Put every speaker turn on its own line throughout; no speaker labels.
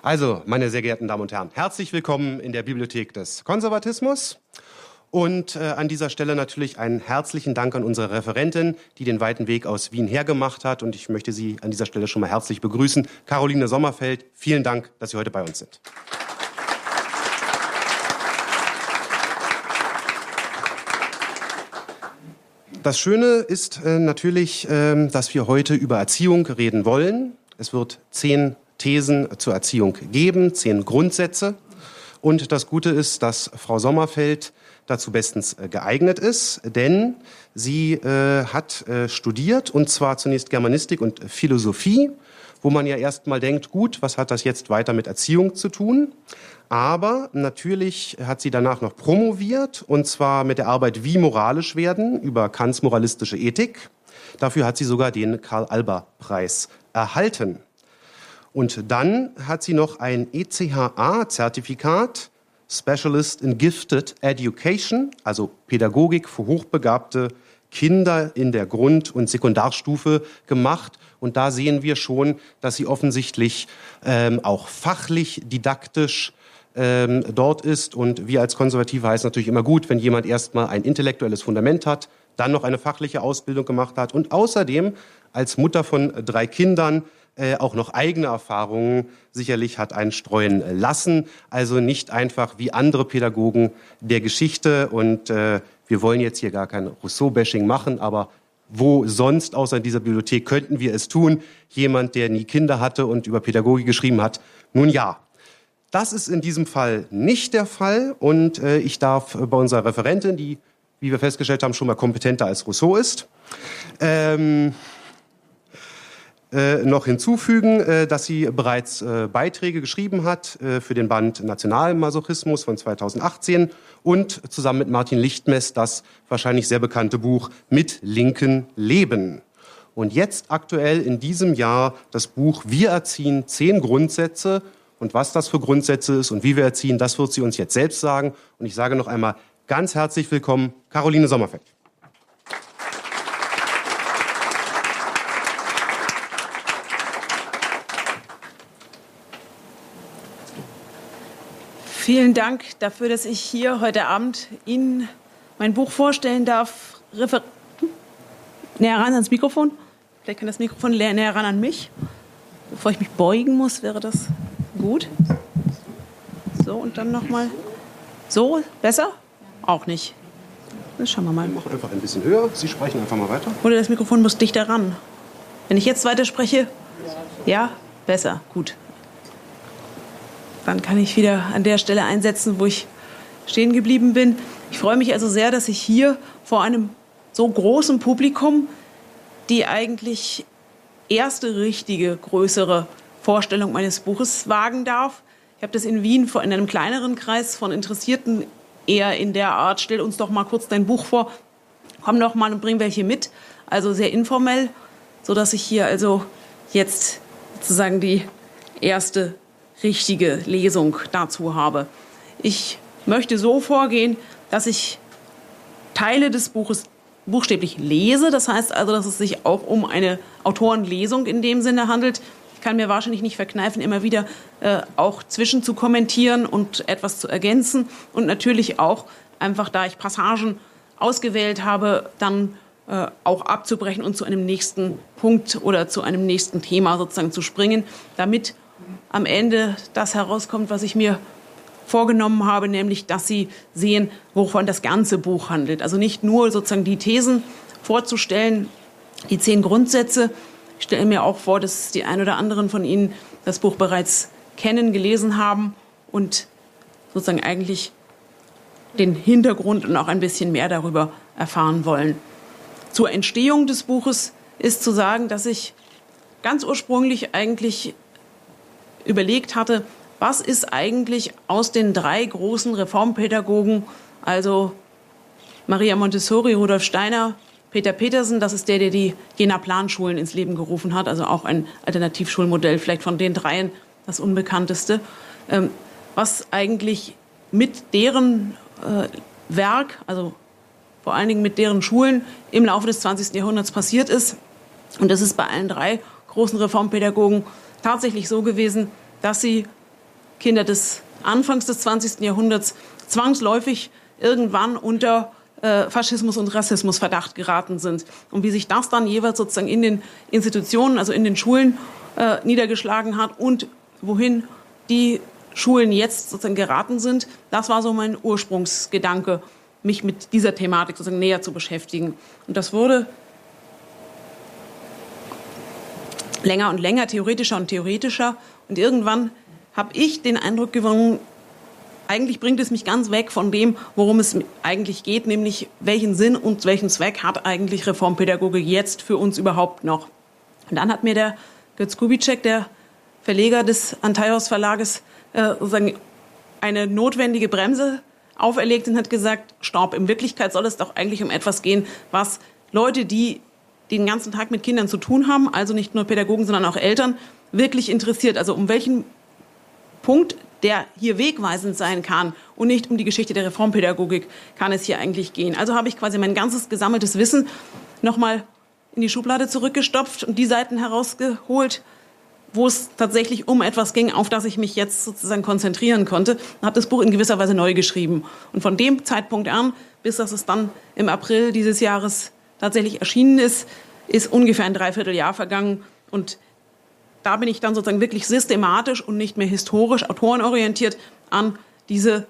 Also, meine sehr geehrten Damen und Herren, herzlich willkommen in der Bibliothek des Konservatismus. Und an dieser Stelle natürlich einen herzlichen Dank an unsere Referentin, die den weiten Weg aus Wien hergemacht hat. Und ich möchte Sie an dieser Stelle schon mal herzlich begrüßen. Caroline Sommerfeld, vielen Dank, dass Sie heute bei uns sind. Das Schöne ist natürlich, dass wir heute über Erziehung reden wollen. Es wird 10 Thesen zur Erziehung geben, 10 Grundsätze. Und das Gute ist, dass Frau Sommerfeld dazu bestens geeignet ist, denn sie hat studiert, und zwar zunächst Germanistik und Philosophie, wo man ja erst mal denkt, gut, was hat das jetzt weiter mit Erziehung zu tun? Aber natürlich hat sie danach noch promoviert, und zwar mit der Arbeit Wie moralisch werden über Kants moralistische Ethik. Dafür hat sie sogar den Karl-Alber-Preis erhalten. Und dann hat sie noch ein ECHA-Zertifikat, Specialist in Gifted Education, also Pädagogik für hochbegabte Kinder in der Grund- und Sekundarstufe gemacht. Und da sehen wir schon, dass sie offensichtlich auch fachlich, didaktisch dort ist. Und wir als Konservative heißen natürlich immer gut, wenn jemand erstmal ein intellektuelles Fundament hat, dann noch eine fachliche Ausbildung gemacht hat und außerdem als Mutter von 3 Kindern auch noch eigene Erfahrungen sicherlich hat einstreuen lassen. Also nicht einfach wie andere Pädagogen der Geschichte. Und wir wollen jetzt hier gar kein Rousseau-Bashing machen, aber wo sonst außer in dieser Bibliothek könnten wir es tun? Jemand, der nie Kinder hatte und über Pädagogik geschrieben hat. Nun ja, das ist in diesem Fall nicht der Fall. Und ich darf bei unserer Referentin, die, wie wir festgestellt haben, schon mal kompetenter als Rousseau ist, noch hinzufügen, dass sie bereits Beiträge geschrieben hat für den Band Nationalmasochismus von 2018 und zusammen mit Martin Lichtmess das wahrscheinlich sehr bekannte Buch Mit linken Leben. Und jetzt aktuell in diesem Jahr das Buch Wir erziehen 10 Grundsätze. Und was das für Grundsätze ist und wie wir erziehen, das wird sie uns jetzt selbst sagen. Und ich sage noch einmal ganz herzlich willkommen, Caroline Sommerfeld.
Vielen Dank dafür, dass ich hier heute Abend Ihnen mein Buch vorstellen darf. Näher ran ans Mikrofon. Vielleicht kann das Mikrofon näher ran an mich. Bevor ich mich beugen muss, wäre das gut. So, und dann nochmal. So, besser? Auch nicht. Das schauen wir mal.
Wir machen einfach ein bisschen höher. Sie sprechen einfach mal weiter.
Oder das Mikrofon muss dichter ran. Wenn ich jetzt weiter spreche? Ja? Besser. Gut. Dann kann ich wieder an der Stelle einsetzen, wo ich stehen geblieben bin. Ich freue mich also sehr, dass ich hier vor einem so großen Publikum die eigentlich erste richtige, größere Vorstellung meines Buches wagen darf. Ich habe das in Wien in einem kleineren Kreis von Interessierten eher in der Art, stell uns doch mal kurz dein Buch vor, komm doch mal und bring welche mit. Also sehr informell, sodass ich hier also jetzt sozusagen die erste richtige Lesung dazu habe. Ich möchte so vorgehen, dass ich Teile des Buches buchstäblich lese. Das heißt also, dass es sich auch um eine Autorenlesung in dem Sinne handelt. Ich kann mir wahrscheinlich nicht verkneifen, immer wieder auch zwischen zu kommentieren und etwas zu ergänzen. Und natürlich auch einfach, da ich Passagen ausgewählt habe, dann auch abzubrechen und zu einem nächsten Punkt oder zu einem nächsten Thema sozusagen zu springen, damit am Ende das herauskommt, was ich mir vorgenommen habe, nämlich, dass Sie sehen, wovon das ganze Buch handelt. Also nicht nur sozusagen die Thesen vorzustellen, die 10 Grundsätze. Ich stelle mir auch vor, dass die ein oder anderen von Ihnen das Buch bereits kennen, gelesen haben und sozusagen eigentlich den Hintergrund und auch ein bisschen mehr darüber erfahren wollen. Zur Entstehung des Buches ist zu sagen, dass ich ganz ursprünglich eigentlich überlegt hatte, was ist eigentlich aus den 3 großen Reformpädagogen, also Maria Montessori, Rudolf Steiner, Peter Petersen, das ist der die Jena Planschulen ins Leben gerufen hat, also auch ein Alternativschulmodell, vielleicht von den 3 das unbekannteste, was eigentlich mit deren Werk, also vor allen Dingen mit deren Schulen im Laufe des 20. Jahrhunderts passiert ist. Und das ist bei allen 3 großen Reformpädagogen tatsächlich so gewesen, dass sie Kinder des Anfangs des 20. Jahrhunderts zwangsläufig irgendwann unter Faschismus und Rassismusverdacht geraten sind. Und wie sich das dann jeweils sozusagen in den Institutionen, also in den Schulen niedergeschlagen hat und wohin die Schulen jetzt sozusagen geraten sind, das war so mein Ursprungsgedanke, mich mit dieser Thematik sozusagen näher zu beschäftigen. Und das wurde länger und länger, theoretischer und theoretischer. Und irgendwann habe ich den Eindruck gewonnen, eigentlich bringt es mich ganz weg von dem, worum es eigentlich geht, nämlich welchen Sinn und welchen Zweck hat eigentlich Reformpädagogik jetzt für uns überhaupt noch. Und dann hat mir der Götz Kubitschek, der Verleger des Antaios Verlages, sozusagen eine notwendige Bremse auferlegt und hat gesagt, stopp, in Wirklichkeit soll es doch eigentlich um etwas gehen, was Leute, die den ganzen Tag mit Kindern zu tun haben, also nicht nur Pädagogen, sondern auch Eltern, wirklich interessiert. Also um welchen Punkt, der hier wegweisend sein kann und nicht um die Geschichte der Reformpädagogik kann es hier eigentlich gehen. Also habe ich quasi mein ganzes gesammeltes Wissen nochmal in die Schublade zurückgestopft und die Seiten herausgeholt, wo es tatsächlich um etwas ging, auf das ich mich jetzt sozusagen konzentrieren konnte. Und habe das Buch in gewisser Weise neu geschrieben. Und von dem Zeitpunkt an, bis dass es dann im April dieses Jahres tatsächlich erschienen ist, ist ungefähr ein Dreivierteljahr vergangen. Und da bin ich dann sozusagen wirklich systematisch und nicht mehr historisch, autorenorientiert an diese,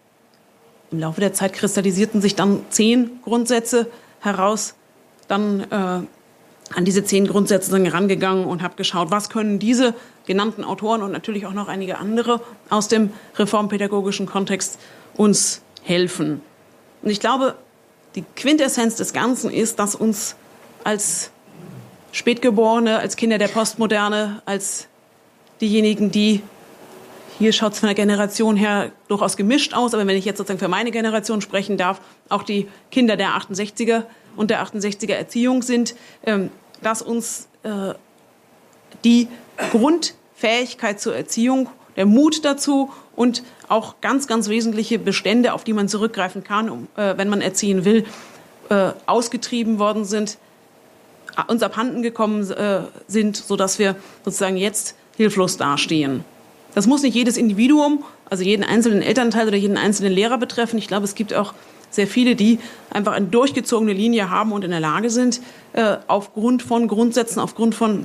im Laufe der Zeit kristallisierten sich dann 10 Grundsätze heraus, dann an diese 10 Grundsätze dann herangegangen und habe geschaut, was können diese genannten Autoren und natürlich auch noch einige andere aus dem reformpädagogischen Kontext uns helfen. Und ich glaube, die Quintessenz des Ganzen ist, dass uns als Spätgeborene, als Kinder der Postmoderne, als diejenigen, die, hier schaut es von der Generation her durchaus gemischt aus, aber wenn ich jetzt sozusagen für meine Generation sprechen darf, auch die Kinder der 68er und der 68er Erziehung sind, dass uns die Grundfähigkeit zur Erziehung, der Mut dazu und auch ganz, ganz wesentliche Bestände, auf die man zurückgreifen kann, wenn man erziehen will, ausgetrieben worden sind, uns abhanden gekommen sind, sodass wir sozusagen jetzt hilflos dastehen. Das muss nicht jedes Individuum, also jeden einzelnen Elternteil oder jeden einzelnen Lehrer betreffen. Ich glaube, es gibt auch sehr viele, die einfach eine durchgezogene Linie haben und in der Lage sind, aufgrund von Grundsätzen, aufgrund von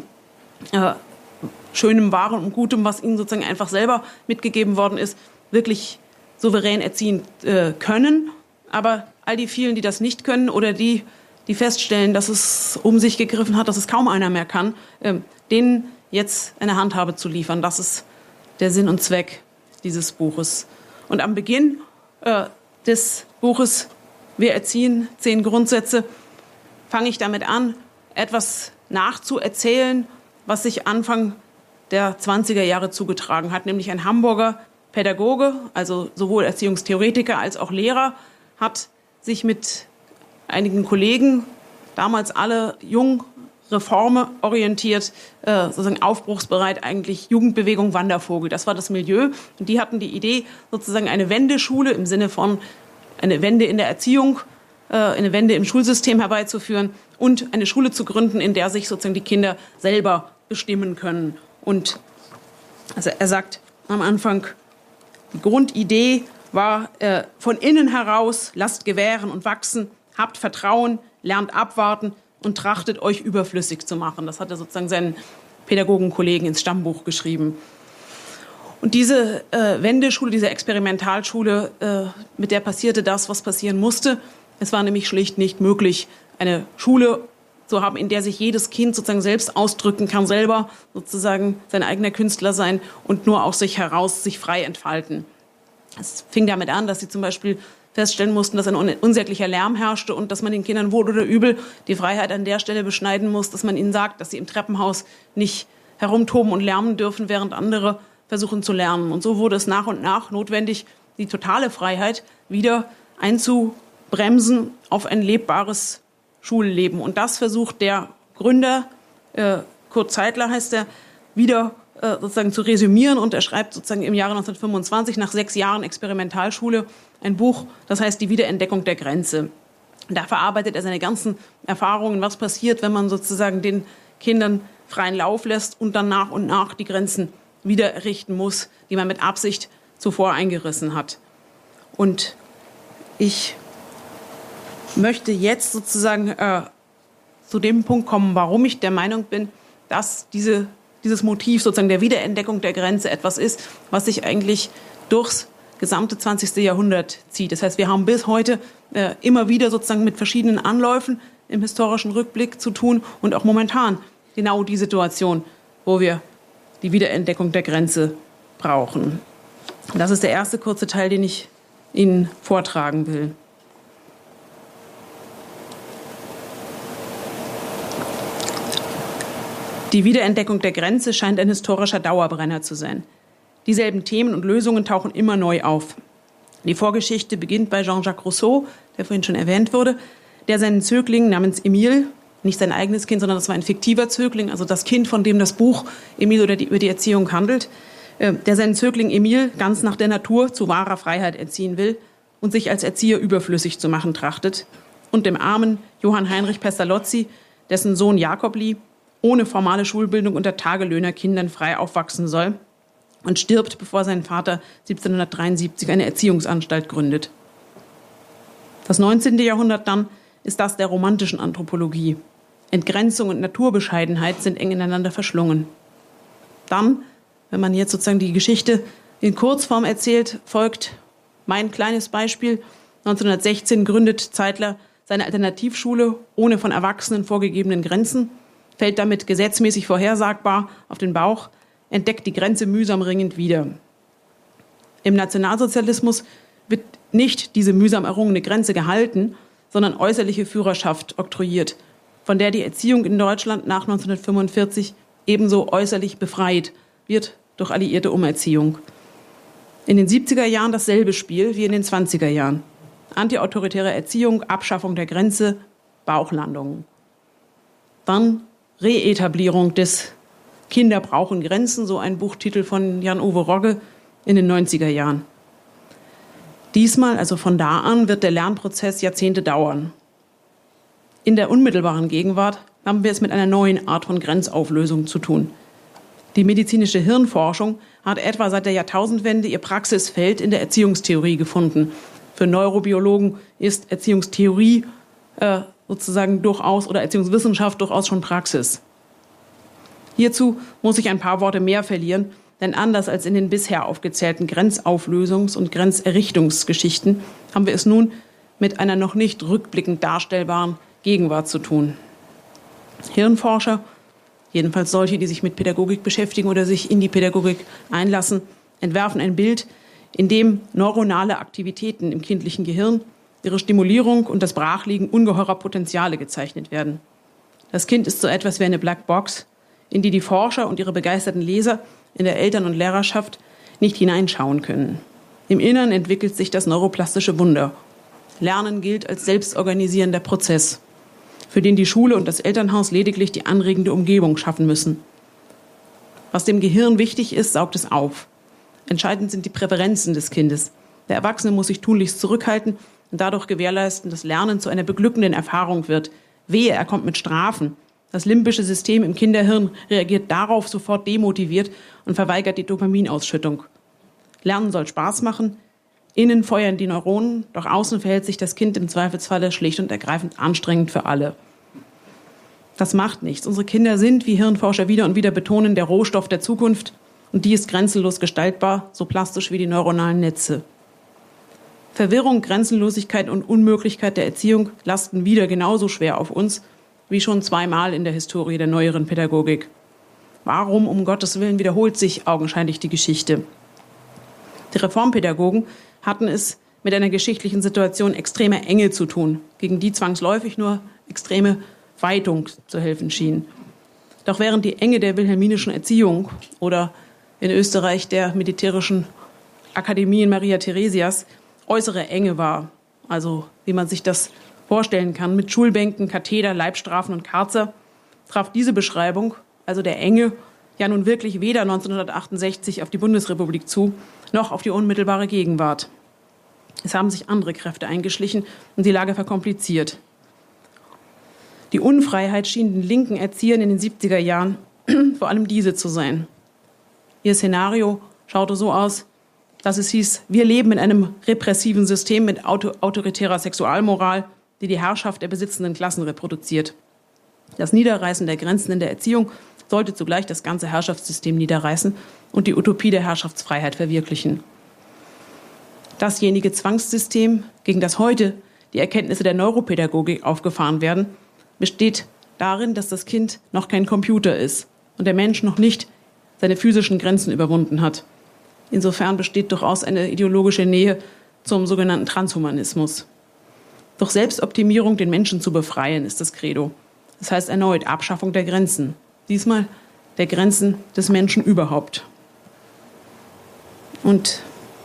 Schönem, Wahrem und Gutem, was ihnen sozusagen einfach selber mitgegeben worden ist, wirklich souverän erziehen können. Aber all die vielen, die das nicht können oder die feststellen, dass es um sich gegriffen hat, dass es kaum einer mehr kann, denen jetzt eine Handhabe zu liefern. Das ist der Sinn und Zweck dieses Buches. Und am Beginn des Buches Wir erziehen 10 Grundsätze fange ich damit an, etwas nachzuerzählen, was sich Anfang der 20er Jahre zugetragen hat, nämlich ein Hamburger Pädagoge, also sowohl Erziehungstheoretiker als auch Lehrer, hat sich mit einigen Kollegen, damals alle jung, reformorientiert, sozusagen aufbruchsbereit, eigentlich Jugendbewegung Wandervogel. Das war das Milieu. Und die hatten die Idee, sozusagen eine Wendeschule im Sinne von eine Wende in der Erziehung, eine Wende im Schulsystem herbeizuführen und eine Schule zu gründen, in der sich sozusagen die Kinder selber bestimmen können. Und also er sagt am Anfang, die Grundidee war von innen heraus, lasst gewähren und wachsen, habt Vertrauen, lernt abwarten und trachtet euch überflüssig zu machen. Das hat er sozusagen seinen Pädagogenkollegen ins Stammbuch geschrieben. Und diese Wendeschule, diese Experimentalschule, mit der passierte das, was passieren musste. Es war nämlich schlicht nicht möglich, eine Schule zu haben, in der sich jedes Kind sozusagen selbst ausdrücken kann, selber sozusagen sein eigener Künstler sein und nur aus sich heraus sich frei entfalten. Es fing damit an, dass sie zum Beispiel feststellen mussten, dass ein unsäglicher Lärm herrschte und dass man den Kindern wohl oder übel die Freiheit an der Stelle beschneiden muss, dass man ihnen sagt, dass sie im Treppenhaus nicht herumtoben und lärmen dürfen, während andere versuchen zu lernen. Und so wurde es nach und nach notwendig, die totale Freiheit wieder einzubremsen auf ein lebbares Schulleben. Und das versucht der Gründer, Kurt Zeitler heißt er, wieder sozusagen zu resümieren, und er schreibt sozusagen im Jahre 1925 nach 6 Jahren Experimentalschule ein Buch, das heißt Die Wiederentdeckung der Grenze. Und da verarbeitet er seine ganzen Erfahrungen, was passiert, wenn man sozusagen den Kindern freien Lauf lässt und dann nach und nach die Grenzen wieder errichten muss, die man mit Absicht zuvor eingerissen hat. Und ich möchte jetzt sozusagen zu dem Punkt kommen, warum ich der Meinung bin, dass dieses Motiv sozusagen der Wiederentdeckung der Grenze etwas ist, was sich eigentlich durchs gesamte 20. Jahrhundert zieht. Das heißt, wir haben bis heute immer wieder sozusagen mit verschiedenen Anläufen im historischen Rückblick zu tun und auch momentan genau die Situation, wo wir die Wiederentdeckung der Grenze brauchen. Das ist der erste kurze Teil, den ich Ihnen vortragen will. Die Wiederentdeckung der Grenze scheint ein historischer Dauerbrenner zu sein. Dieselben Themen und Lösungen tauchen immer neu auf. Die Vorgeschichte beginnt bei Jean-Jacques Rousseau, der vorhin schon erwähnt wurde, der seinen Zögling namens Emile, nicht sein eigenes Kind, sondern das war ein fiktiver Zögling, also das Kind, von dem das Buch Emile oder über die Erziehung handelt, der seinen Zögling Emile ganz nach der Natur zu wahrer Freiheit erziehen will und sich als Erzieher überflüssig zu machen trachtet, und dem armen Johann Heinrich Pestalozzi, dessen Sohn Jakobli ohne formale Schulbildung unter Tagelöhnerkindern frei aufwachsen soll und stirbt, bevor sein Vater 1773 eine Erziehungsanstalt gründet. Das 19. Jahrhundert dann ist das der romantischen Anthropologie. Entgrenzung und Naturbescheidenheit sind eng ineinander verschlungen. Dann, wenn man jetzt sozusagen die Geschichte in Kurzform erzählt, folgt mein kleines Beispiel. 1916 gründet Zeitler seine Alternativschule ohne von Erwachsenen vorgegebenen Grenzen, fällt damit gesetzmäßig vorhersagbar auf den Bauch, entdeckt die Grenze mühsam ringend wieder. Im Nationalsozialismus wird nicht diese mühsam errungene Grenze gehalten, sondern äußerliche Führerschaft oktroyiert, von der die Erziehung in Deutschland nach 1945 ebenso äußerlich befreit wird durch alliierte Umerziehung. In den 70er Jahren dasselbe Spiel wie in den 20er Jahren. Antiautoritäre Erziehung, Abschaffung der Grenze, Bauchlandungen. Dann Reetablierung des Kinder brauchen Grenzen, so ein Buchtitel von Jan-Uwe Rogge in den 90er Jahren. Diesmal, also von da an, wird der Lernprozess Jahrzehnte dauern. In der unmittelbaren Gegenwart haben wir es mit einer neuen Art von Grenzauflösung zu tun. Die medizinische Hirnforschung hat etwa seit der Jahrtausendwende ihr Praxisfeld in der Erziehungstheorie gefunden. Für Neurobiologen ist Erziehungstheorie sozusagen durchaus oder Erziehungswissenschaft durchaus schon Praxis. Hierzu muss ich ein paar Worte mehr verlieren, denn anders als in den bisher aufgezählten Grenzauflösungs- und Grenzerrichtungsgeschichten haben wir es nun mit einer noch nicht rückblickend darstellbaren Gegenwart zu tun. Hirnforscher, jedenfalls solche, die sich mit Pädagogik beschäftigen oder sich in die Pädagogik einlassen, entwerfen ein Bild, in dem neuronale Aktivitäten im kindlichen Gehirn, ihre Stimulierung und das Brachliegen ungeheurer Potenziale gezeichnet werden. Das Kind ist so etwas wie eine Blackbox, in die die Forscher und ihre begeisterten Leser in der Eltern- und Lehrerschaft nicht hineinschauen können. Im Innern entwickelt sich das neuroplastische Wunder. Lernen gilt als selbstorganisierender Prozess, für den die Schule und das Elternhaus lediglich die anregende Umgebung schaffen müssen. Was dem Gehirn wichtig ist, saugt es auf. Entscheidend sind die Präferenzen des Kindes. Der Erwachsene muss sich tunlichst zurückhalten und dadurch gewährleisten, dass Lernen zu einer beglückenden Erfahrung wird. Wehe, er kommt mit Strafen. Das limbische System im Kinderhirn reagiert darauf sofort demotiviert und verweigert die Dopaminausschüttung. Lernen soll Spaß machen. Innen feuern die Neuronen, doch außen verhält sich das Kind im Zweifelsfalle schlicht und ergreifend anstrengend für alle. Das macht nichts. Unsere Kinder sind, wie Hirnforscher wieder und wieder betonen, der Rohstoff der Zukunft, und die ist grenzenlos gestaltbar, so plastisch wie die neuronalen Netze. Verwirrung, Grenzenlosigkeit und Unmöglichkeit der Erziehung lasten wieder genauso schwer auf uns, wie schon zweimal in der Historie der neueren Pädagogik. Warum, um Gottes Willen, wiederholt sich augenscheinlich die Geschichte? Die Reformpädagogen hatten es mit einer geschichtlichen Situation extremer Enge zu tun, gegen die zwangsläufig nur extreme Weitung zu helfen schien. Doch während die Enge der wilhelminischen Erziehung oder in Österreich der militärischen Akademie in Maria Theresias äußere Enge war, also wie man sich das vorstellen kann, mit Schulbänken, Katheder, Leibstrafen und Karzer, traf diese Beschreibung, also der Enge, ja nun wirklich weder 1968 auf die Bundesrepublik zu, noch auf die unmittelbare Gegenwart. Es haben sich andere Kräfte eingeschlichen und die Lage verkompliziert. Die Unfreiheit schien den linken Erziehern in den 70er Jahren vor allem diese zu sein. Ihr Szenario schaute so aus, dass es hieß, wir leben in einem repressiven System mit autoritärer Sexualmoral, die die Herrschaft der besitzenden Klassen reproduziert. Das Niederreißen der Grenzen in der Erziehung sollte zugleich das ganze Herrschaftssystem niederreißen und die Utopie der Herrschaftsfreiheit verwirklichen. Dasjenige Zwangssystem, gegen das heute die Erkenntnisse der Neuropädagogik aufgefahren werden, besteht darin, dass das Kind noch kein Computer ist und der Mensch noch nicht seine physischen Grenzen überwunden hat. Insofern besteht durchaus eine ideologische Nähe zum sogenannten Transhumanismus. Durch Selbstoptimierung den Menschen zu befreien, ist das Credo. Das heißt erneut Abschaffung der Grenzen. Diesmal der Grenzen des Menschen überhaupt. Und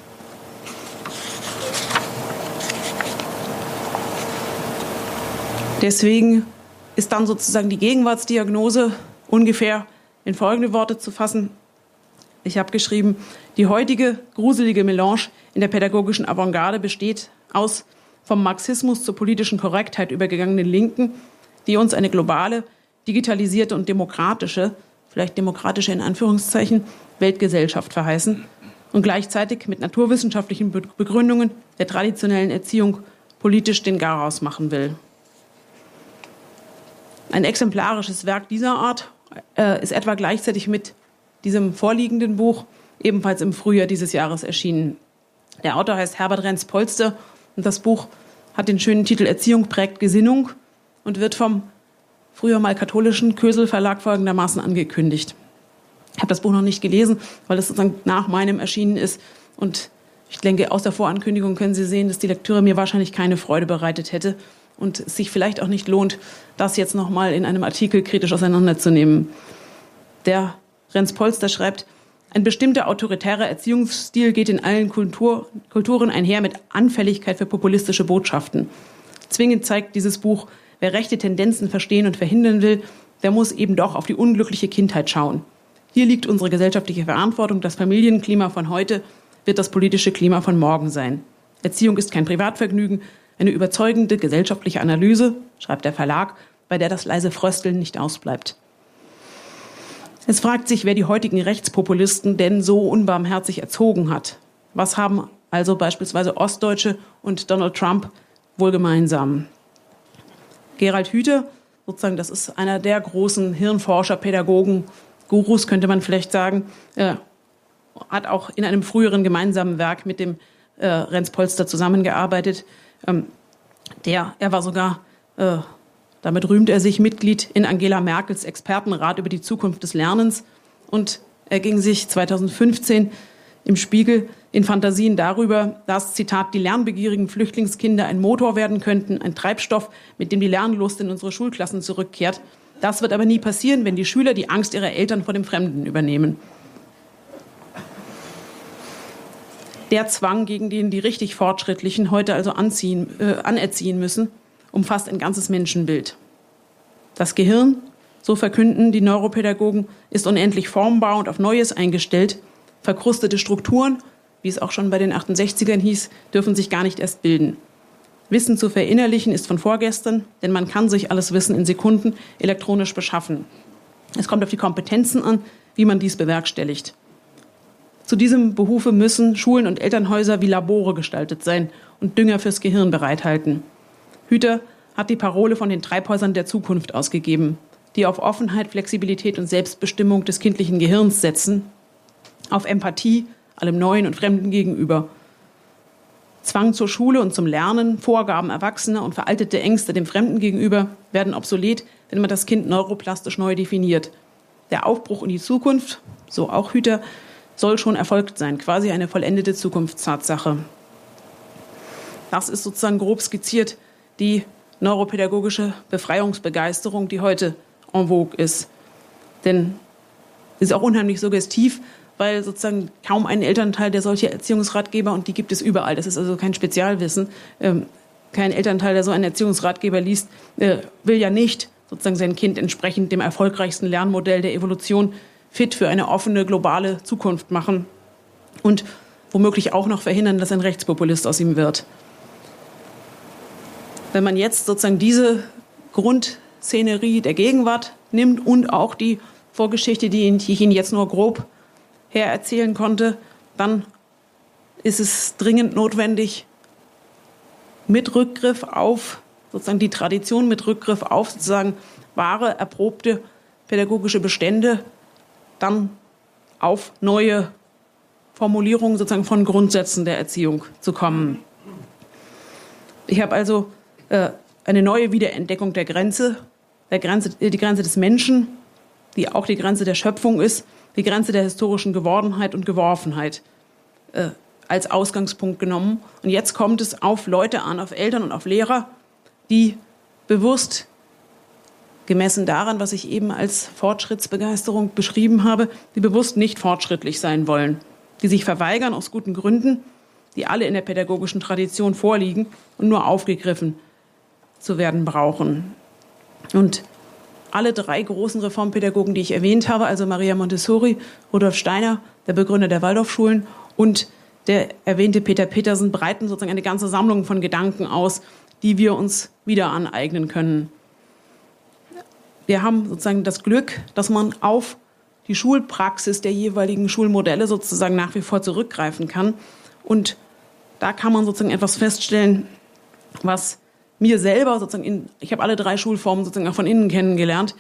deswegen ist dann sozusagen die Gegenwartsdiagnose ungefähr in folgende Worte zu fassen. Ich habe geschrieben, die heutige gruselige Melange in der pädagogischen Avantgarde besteht aus vom Marxismus zur politischen Korrektheit übergegangenen Linken, die uns eine globale, digitalisierte und demokratische, vielleicht demokratische in Anführungszeichen, Weltgesellschaft verheißen und gleichzeitig mit naturwissenschaftlichen Begründungen der traditionellen Erziehung politisch den Garaus machen will. Ein exemplarisches Werk dieser Art ist etwa gleichzeitig mit diesem vorliegenden Buch ebenfalls im Frühjahr dieses Jahres erschienen. Der Autor heißt Herbert Renz-Polster und das Buch hat den schönen Titel Erziehung prägt Gesinnung und wird vom früher mal katholischen Kösel Verlag folgendermaßen angekündigt. Ich habe das Buch noch nicht gelesen, weil es sozusagen nach meinem erschienen ist und ich denke, aus der Vorankündigung können Sie sehen, dass die Lektüre mir wahrscheinlich keine Freude bereitet hätte und es sich vielleicht auch nicht lohnt, das jetzt noch mal in einem Artikel kritisch auseinanderzunehmen. Der Renz-Polster schreibt, ein bestimmter autoritärer Erziehungsstil geht in allen Kulturen einher mit Anfälligkeit für populistische Botschaften. Zwingend zeigt dieses Buch, wer rechte Tendenzen verstehen und verhindern will, der muss eben doch auf die unglückliche Kindheit schauen. Hier liegt unsere gesellschaftliche Verantwortung. Das Familienklima von heute wird das politische Klima von morgen sein. Erziehung ist kein Privatvergnügen, eine überzeugende gesellschaftliche Analyse, schreibt der Verlag, bei der das leise Frösteln nicht ausbleibt. Es fragt sich, wer die heutigen Rechtspopulisten denn so unbarmherzig erzogen hat. Was haben also beispielsweise Ostdeutsche und Donald Trump wohl gemeinsam? Gerald Hüther, sozusagen, das ist einer der großen Hirnforscher, Pädagogen, Gurus, könnte man vielleicht sagen, hat auch in einem früheren gemeinsamen Werk mit dem Renz-Polster zusammengearbeitet. Er war sogar, damit rühmt er sich, Mitglied in Angela Merkels Expertenrat über die Zukunft des Lernens. Und er ging sich 2015 im Spiegel in Fantasien darüber, dass, Zitat, die lernbegierigen Flüchtlingskinder ein Motor werden könnten, ein Treibstoff, mit dem die Lernlust in unsere Schulklassen zurückkehrt. Das wird aber nie passieren, wenn die Schüler die Angst ihrer Eltern vor dem Fremden übernehmen. Der Zwang, gegen den die richtig Fortschrittlichen heute also anerziehen müssen, umfasst ein ganzes Menschenbild. Das Gehirn, so verkünden die Neuropädagogen, ist unendlich formbar und auf Neues eingestellt. Verkrustete Strukturen, wie es auch schon bei den 68ern hieß, dürfen sich gar nicht erst bilden. Wissen zu verinnerlichen ist von vorgestern, denn man kann sich alles Wissen in Sekunden elektronisch beschaffen. Es kommt auf die Kompetenzen an, wie man dies bewerkstelligt. Zu diesem Behufe müssen Schulen und Elternhäuser wie Labore gestaltet sein und Dünger fürs Gehirn bereithalten. Hüther hat die Parole von den Treibhäusern der Zukunft ausgegeben, die auf Offenheit, Flexibilität und Selbstbestimmung des kindlichen Gehirns setzen, auf Empathie allem Neuen und Fremden gegenüber. Zwang zur Schule und zum Lernen, Vorgaben Erwachsener und veraltete Ängste dem Fremden gegenüber werden obsolet, wenn man das Kind neuroplastisch neu definiert. Der Aufbruch in die Zukunft, so auch Hüther, soll schon erfolgt sein, quasi eine vollendete Zukunftstatsache. Das ist sozusagen grob skizziert die neuropädagogische Befreiungsbegeisterung, die heute en vogue ist. Denn es ist auch unheimlich suggestiv, weil sozusagen kaum ein Elternteil der solche Erziehungsratgeber, und die gibt es überall, das ist also kein Spezialwissen, kein Elternteil, der so einen Erziehungsratgeber liest, will ja nicht sozusagen sein Kind entsprechend dem erfolgreichsten Lernmodell der Evolution fit für eine offene, globale Zukunft machen und womöglich auch noch verhindern, dass ein Rechtspopulist aus ihm wird. Wenn man jetzt sozusagen diese Grundszenerie der Gegenwart nimmt und auch die Vorgeschichte, die ich Ihnen jetzt nur grob her erzählen konnte, dann ist es dringend notwendig, mit Rückgriff auf sozusagen die Tradition, mit Rückgriff auf sozusagen wahre, erprobte pädagogische Bestände, dann auf neue Formulierungen sozusagen von Grundsätzen der Erziehung zu kommen. Ich habe also eine neue Wiederentdeckung der Grenze, die Grenze des Menschen, die auch die Grenze der Schöpfung ist, die Grenze der historischen Gewordenheit und Geworfenheit als Ausgangspunkt genommen. Und jetzt kommt es auf Leute an, auf Eltern und auf Lehrer, die bewusst, gemessen daran, was ich eben als Fortschrittsbegeisterung beschrieben habe, die bewusst nicht fortschrittlich sein wollen, die sich verweigern aus guten Gründen, die alle in der pädagogischen Tradition vorliegen und nur aufgegriffen zu werden brauchen. Und alle drei großen Reformpädagogen, die ich erwähnt habe, also Maria Montessori, Rudolf Steiner, der Begründer der Waldorfschulen, und der erwähnte Peter Petersen, breiten sozusagen eine ganze Sammlung von Gedanken aus, die wir uns wieder aneignen können. Wir haben sozusagen das Glück, dass man auf die Schulpraxis der jeweiligen Schulmodelle sozusagen nach wie vor zurückgreifen kann. Und da kann man sozusagen etwas feststellen, was mir selber sozusagen, ich habe alle drei Schulformen sozusagen auch von innen kennengelernt,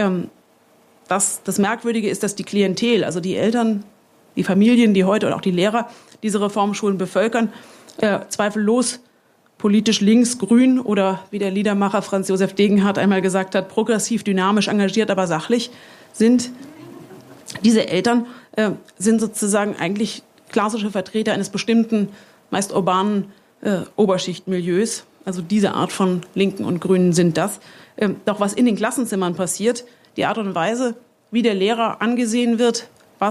dass das Merkwürdige ist, dass die Klientel, also die Eltern, die Familien, die heute oder auch die Lehrer diese Reformschulen bevölkern, zweifellos politisch links, grün oder wie der Liedermacher Franz Josef Degenhardt einmal gesagt hat, progressiv, dynamisch, engagiert, aber sachlich sind. Diese Eltern sind sozusagen eigentlich klassische Vertreter eines bestimmten, meist urbanen Oberschichtmilieus. Also diese Art von Linken und Grünen sind das. Doch was in den Klassenzimmern passiert, die Art und Weise, wie der Lehrer angesehen wird,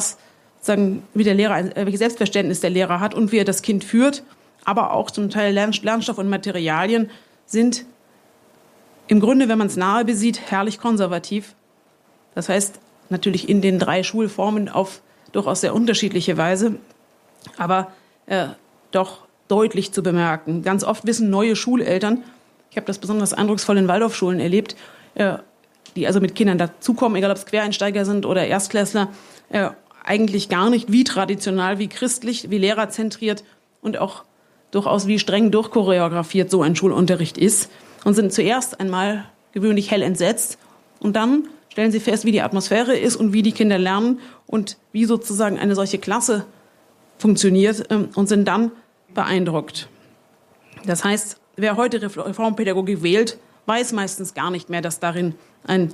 wie der Lehrer, welches Selbstverständnis der Lehrer hat und wie er das Kind führt, aber auch zum Teil Lernstoff und Materialien, sind im Grunde, wenn man es nahe besieht, herrlich konservativ. Das heißt, natürlich in den drei Schulformen auf durchaus sehr unterschiedliche Weise, aber doch deutlich zu bemerken. Ganz oft wissen neue Schuleltern, ich habe das besonders eindrucksvoll in Waldorfschulen erlebt, die also mit Kindern dazukommen, egal ob es Quereinsteiger sind oder Erstklässler, eigentlich gar nicht, wie traditional, wie christlich, wie lehrerzentriert und auch durchaus wie streng durchchoreografiert so ein Schulunterricht ist und sind zuerst einmal gewöhnlich hell entsetzt und dann stellen sie fest, wie die Atmosphäre ist und wie die Kinder lernen und wie sozusagen eine solche Klasse funktioniert und sind dann beeindruckt. Das heißt, wer heute Reformpädagogik wählt, weiß meistens gar nicht mehr, dass darin ein,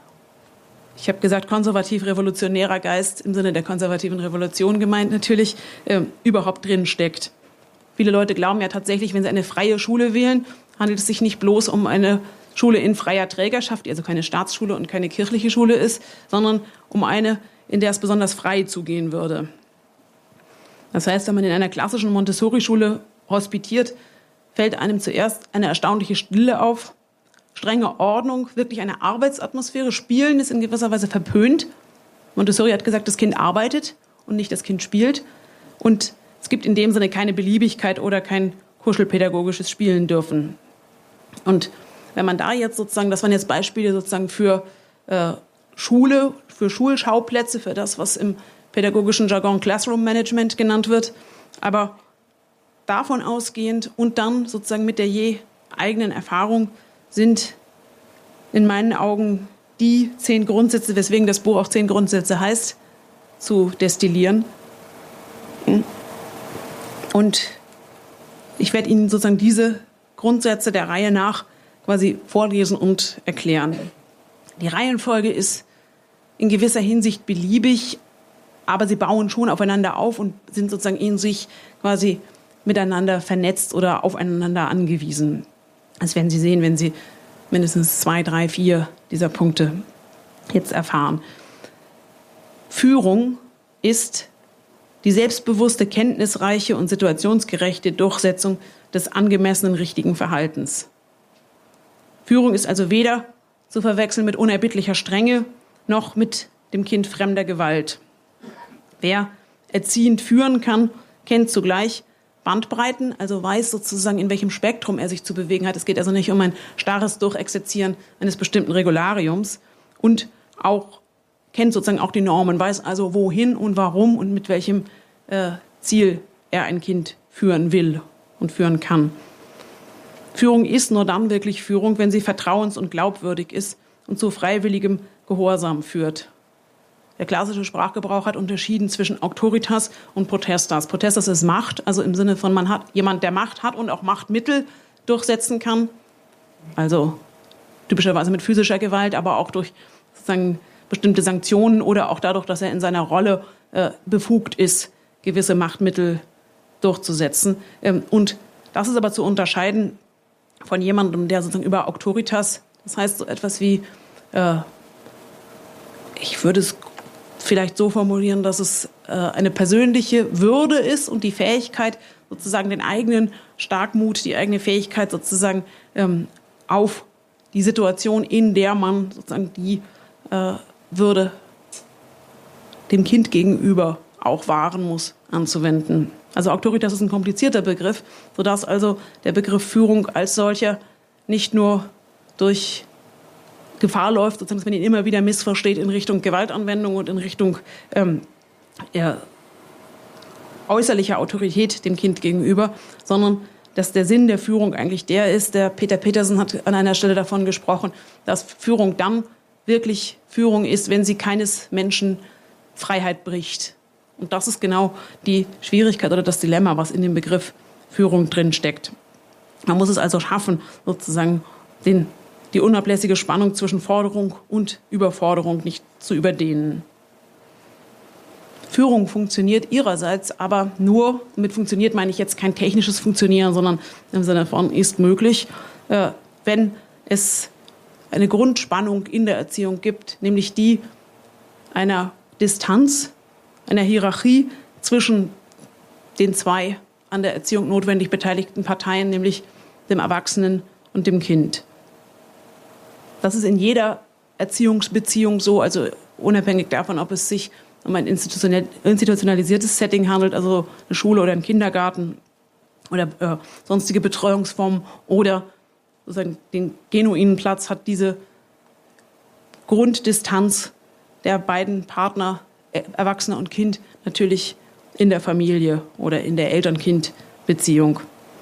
ich habe gesagt, konservativ-revolutionärer Geist im Sinne der konservativen Revolution gemeint natürlich, überhaupt drin steckt. Viele Leute glauben ja tatsächlich, wenn sie eine freie Schule wählen, handelt es sich nicht bloß um eine Schule in freier Trägerschaft, die also keine Staatsschule und keine kirchliche Schule ist, sondern um eine, in der es besonders frei zugehen würde. Das heißt, wenn man in einer klassischen Montessori-Schule hospitiert, fällt einem zuerst eine erstaunliche Stille auf, strenge Ordnung, wirklich eine Arbeitsatmosphäre. Spielen ist in gewisser Weise verpönt. Montessori hat gesagt, das Kind arbeitet und nicht das Kind spielt. Und es gibt in dem Sinne keine Beliebigkeit oder kein kuschelpädagogisches Spielen dürfen. Und wenn man da jetzt sozusagen, das waren jetzt Beispiele sozusagen für Schule, für Schulschauplätze, für das, was im pädagogischen Jargon Classroom Management genannt wird, aber davon ausgehend und dann sozusagen mit der je eigenen Erfahrung sind in meinen Augen die 10 Grundsätze, weswegen das Buch auch 10 Grundsätze heißt, zu destillieren. Und ich werde Ihnen sozusagen diese Grundsätze der Reihe nach quasi vorlesen und erklären. Die Reihenfolge ist in gewisser Hinsicht beliebig, aber sie bauen schon aufeinander auf und sind sozusagen in sich quasi miteinander vernetzt oder aufeinander angewiesen. Das werden Sie sehen, wenn Sie mindestens 2, 3, 4 dieser Punkte jetzt erfahren. Führung ist die selbstbewusste, kenntnisreiche und situationsgerechte Durchsetzung des angemessenen, richtigen Verhaltens. Führung ist also weder zu verwechseln mit unerbittlicher Strenge noch mit dem Kind fremder Gewalt. Wer erziehend führen kann, kennt zugleich Bandbreiten, also weiß sozusagen, in welchem Spektrum er sich zu bewegen hat. Es geht also nicht um ein starres Durchexerzieren eines bestimmten Regulariums und auch kennt sozusagen auch die Normen, weiß also wohin und warum und mit welchem Ziel er ein Kind führen will und führen kann. Führung ist nur dann wirklich Führung, wenn sie vertrauens- und glaubwürdig ist und zu freiwilligem Gehorsam führt. Der klassische Sprachgebrauch hat unterschieden zwischen Autoritas und Potestas. Potestas ist Macht, also im Sinne von man hat jemand, der Macht hat und auch Machtmittel durchsetzen kann. Also typischerweise mit physischer Gewalt, aber auch durch sozusagen bestimmte Sanktionen oder auch dadurch, dass er in seiner Rolle befugt ist, gewisse Machtmittel durchzusetzen. Und das ist aber zu unterscheiden von jemandem, der sozusagen über Autoritas, das heißt so etwas wie, ich würde es vielleicht so formulieren, dass es eine persönliche Würde ist und die Fähigkeit, sozusagen den eigenen Starkmut, die eigene Fähigkeit sozusagen auf die Situation, in der man sozusagen die Würde dem Kind gegenüber auch wahren muss, anzuwenden. Also Autoritas ist ein komplizierter Begriff, sodass also der Begriff Führung als solcher nicht nur durch Gefahr läuft, sozusagen, dass man ihn immer wieder missversteht in Richtung Gewaltanwendung und in Richtung äußerlicher Autorität dem Kind gegenüber, sondern dass der Sinn der Führung eigentlich der ist, der Peter Petersen hat an einer Stelle davon gesprochen, dass Führung dann wirklich Führung ist, wenn sie keines Menschen Freiheit bricht. Und das ist genau die Schwierigkeit oder das Dilemma, was in dem Begriff Führung drin steckt. Man muss es also schaffen, sozusagen die unablässige Spannung zwischen Forderung und Überforderung nicht zu überdehnen. Führung funktioniert ihrerseits aber nur, mit funktioniert meine ich jetzt kein technisches Funktionieren, sondern im Sinne von ist möglich, wenn es eine Grundspannung in der Erziehung gibt, nämlich die einer Distanz, einer Hierarchie zwischen den zwei an der Erziehung notwendig beteiligten Parteien, nämlich dem Erwachsenen und dem Kind. Das ist in jeder Erziehungsbeziehung so, also unabhängig davon, ob es sich um ein institutionalisiertes Setting handelt, also eine Schule oder ein Kindergarten oder sonstige Betreuungsformen oder sozusagen den genuinen Platz hat diese Grunddistanz der beiden Partner, Erwachsener und Kind, natürlich in der Familie oder in der Eltern-Kind-Beziehung.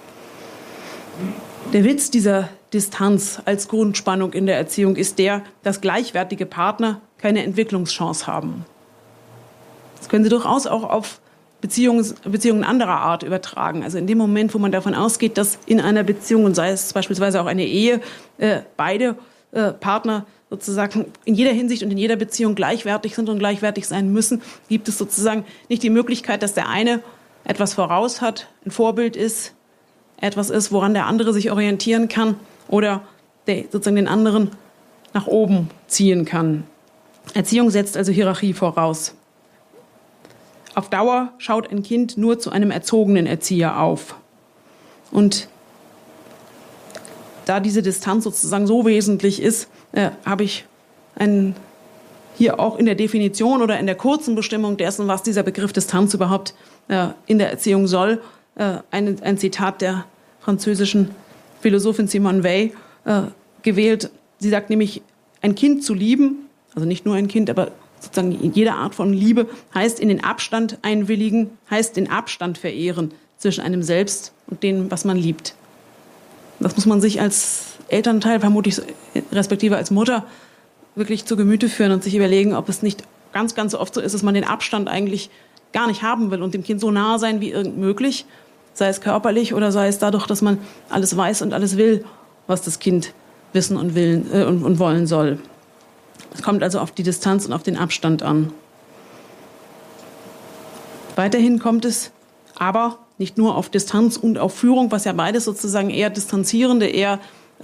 Der Witz dieser Distanz als Grundspannung in der Erziehung ist der, dass gleichwertige Partner keine Entwicklungschance haben. Das können Sie durchaus auch auf Beziehungen anderer Art übertragen. Also in dem Moment, wo man davon ausgeht, dass in einer Beziehung, und sei es beispielsweise auch eine Ehe, beide Partner sozusagen in jeder Hinsicht und in jeder Beziehung gleichwertig sind und gleichwertig sein müssen, gibt es sozusagen nicht die Möglichkeit, dass der eine etwas voraus hat, ein Vorbild ist, etwas ist, woran der andere sich orientieren kann oder der sozusagen den anderen nach oben ziehen kann. Erziehung setzt also Hierarchie voraus. Auf Dauer schaut ein Kind nur zu einem erzogenen Erzieher auf. Und da diese Distanz sozusagen so wesentlich ist, habe ich hier auch in der Definition oder in der kurzen Bestimmung dessen, was dieser Begriff Distanz überhaupt in der Erziehung soll, ein Zitat der französischen Philosophin Simone Weil gewählt. Sie sagt nämlich, ein Kind zu lieben, also nicht nur ein Kind, aber sozusagen jede Art von Liebe, heißt in den Abstand einwilligen, heißt den Abstand verehren zwischen einem selbst und dem, was man liebt. Das muss man sich als Elternteil, vermutlich respektive als Mutter, wirklich zu Gemüte führen und sich überlegen, ob es nicht ganz, ganz oft so ist, dass man den Abstand eigentlich gar nicht haben will und dem Kind so nah sein wie irgend möglich, sei es körperlich oder sei es dadurch, dass man alles weiß und alles will, was das Kind wissen und wollen soll. Es kommt also auf die Distanz und auf den Abstand an. Weiterhin kommt es aber nicht nur auf Distanz und auf Führung, was ja beides sozusagen eher distanzierende, eher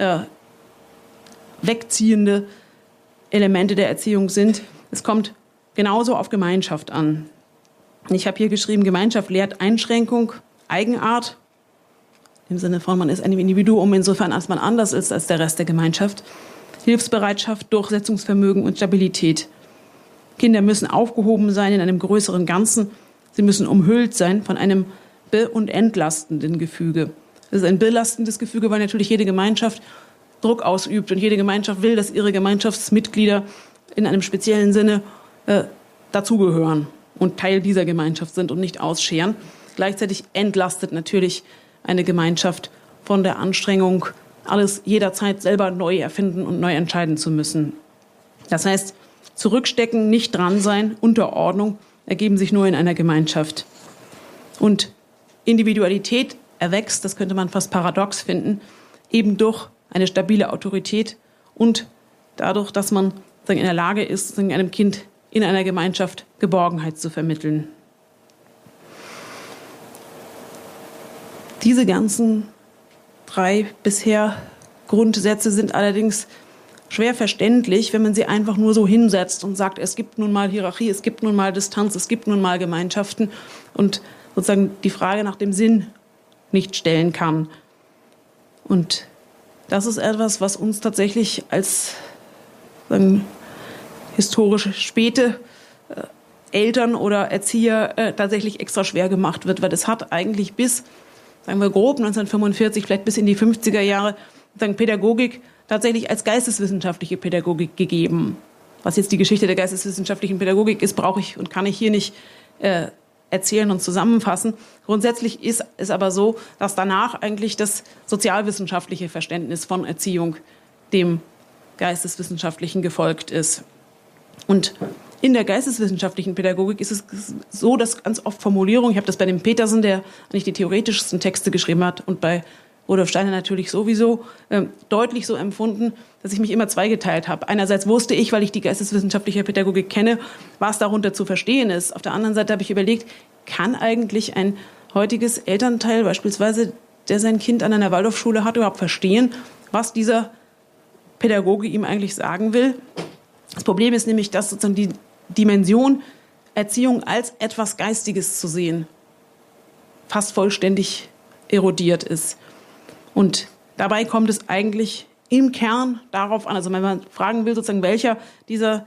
wegziehende Elemente der Erziehung sind. Es kommt genauso auf Gemeinschaft an. Ich habe hier geschrieben, Gemeinschaft lehrt Einschränkung, Eigenart, im Sinne von, man ist ein Individuum insofern, als man anders ist als der Rest der Gemeinschaft. Hilfsbereitschaft, Durchsetzungsvermögen und Stabilität. Kinder müssen aufgehoben sein in einem größeren Ganzen. Sie müssen umhüllt sein von einem be- und entlastenden Gefüge. Das ist ein belastendes Gefüge, weil natürlich jede Gemeinschaft Druck ausübt und jede Gemeinschaft will, dass ihre Gemeinschaftsmitglieder in einem speziellen Sinne dazugehören und Teil dieser Gemeinschaft sind und nicht ausscheren. Gleichzeitig entlastet natürlich eine Gemeinschaft von der Anstrengung, alles jederzeit selber neu erfinden und neu entscheiden zu müssen. Das heißt, zurückstecken, nicht dran sein, Unterordnung ergeben sich nur in einer Gemeinschaft. Und Individualität erwächst, das könnte man fast paradox finden, eben durch eine stabile Autorität und dadurch, dass man in der Lage ist, einem Kind in einer Gemeinschaft Geborgenheit zu vermitteln. Diese ganzen 3 bisher Grundsätze sind allerdings schwer verständlich, wenn man sie einfach nur so hinsetzt und sagt, es gibt nun mal Hierarchie, es gibt nun mal Distanz, es gibt nun mal Gemeinschaften und sozusagen die Frage nach dem Sinn nicht stellen kann. Und das ist etwas, was uns tatsächlich als historisch späte Eltern oder Erzieher tatsächlich extra schwer gemacht wird, weil das hat eigentlich bis, sagen wir grob 1945, vielleicht bis in die 50er Jahre, Pädagogik tatsächlich als geisteswissenschaftliche Pädagogik gegeben. Was jetzt die Geschichte der geisteswissenschaftlichen Pädagogik ist, brauche ich und kann ich hier nicht erzählen und zusammenfassen. Grundsätzlich ist es aber so, dass danach eigentlich das sozialwissenschaftliche Verständnis von Erziehung dem geisteswissenschaftlichen gefolgt ist. Und in der geisteswissenschaftlichen Pädagogik ist es so, dass ganz oft Formulierungen, ich habe das bei dem Petersen, der eigentlich die theoretischsten Texte geschrieben hat, und bei Rudolf Steiner natürlich sowieso, deutlich so empfunden, dass ich mich immer zweigeteilt habe. Einerseits wusste ich, weil ich die geisteswissenschaftliche Pädagogik kenne, was darunter zu verstehen ist. Auf der anderen Seite habe ich überlegt, kann eigentlich ein heutiges Elternteil beispielsweise, der sein Kind an einer Waldorfschule hat, überhaupt verstehen, was dieser Pädagoge ihm eigentlich sagen will? Das Problem ist nämlich, dass sozusagen die Dimension Erziehung als etwas Geistiges zu sehen fast vollständig erodiert ist. Und dabei kommt es eigentlich im Kern darauf an, also wenn man fragen will, sozusagen, welcher dieser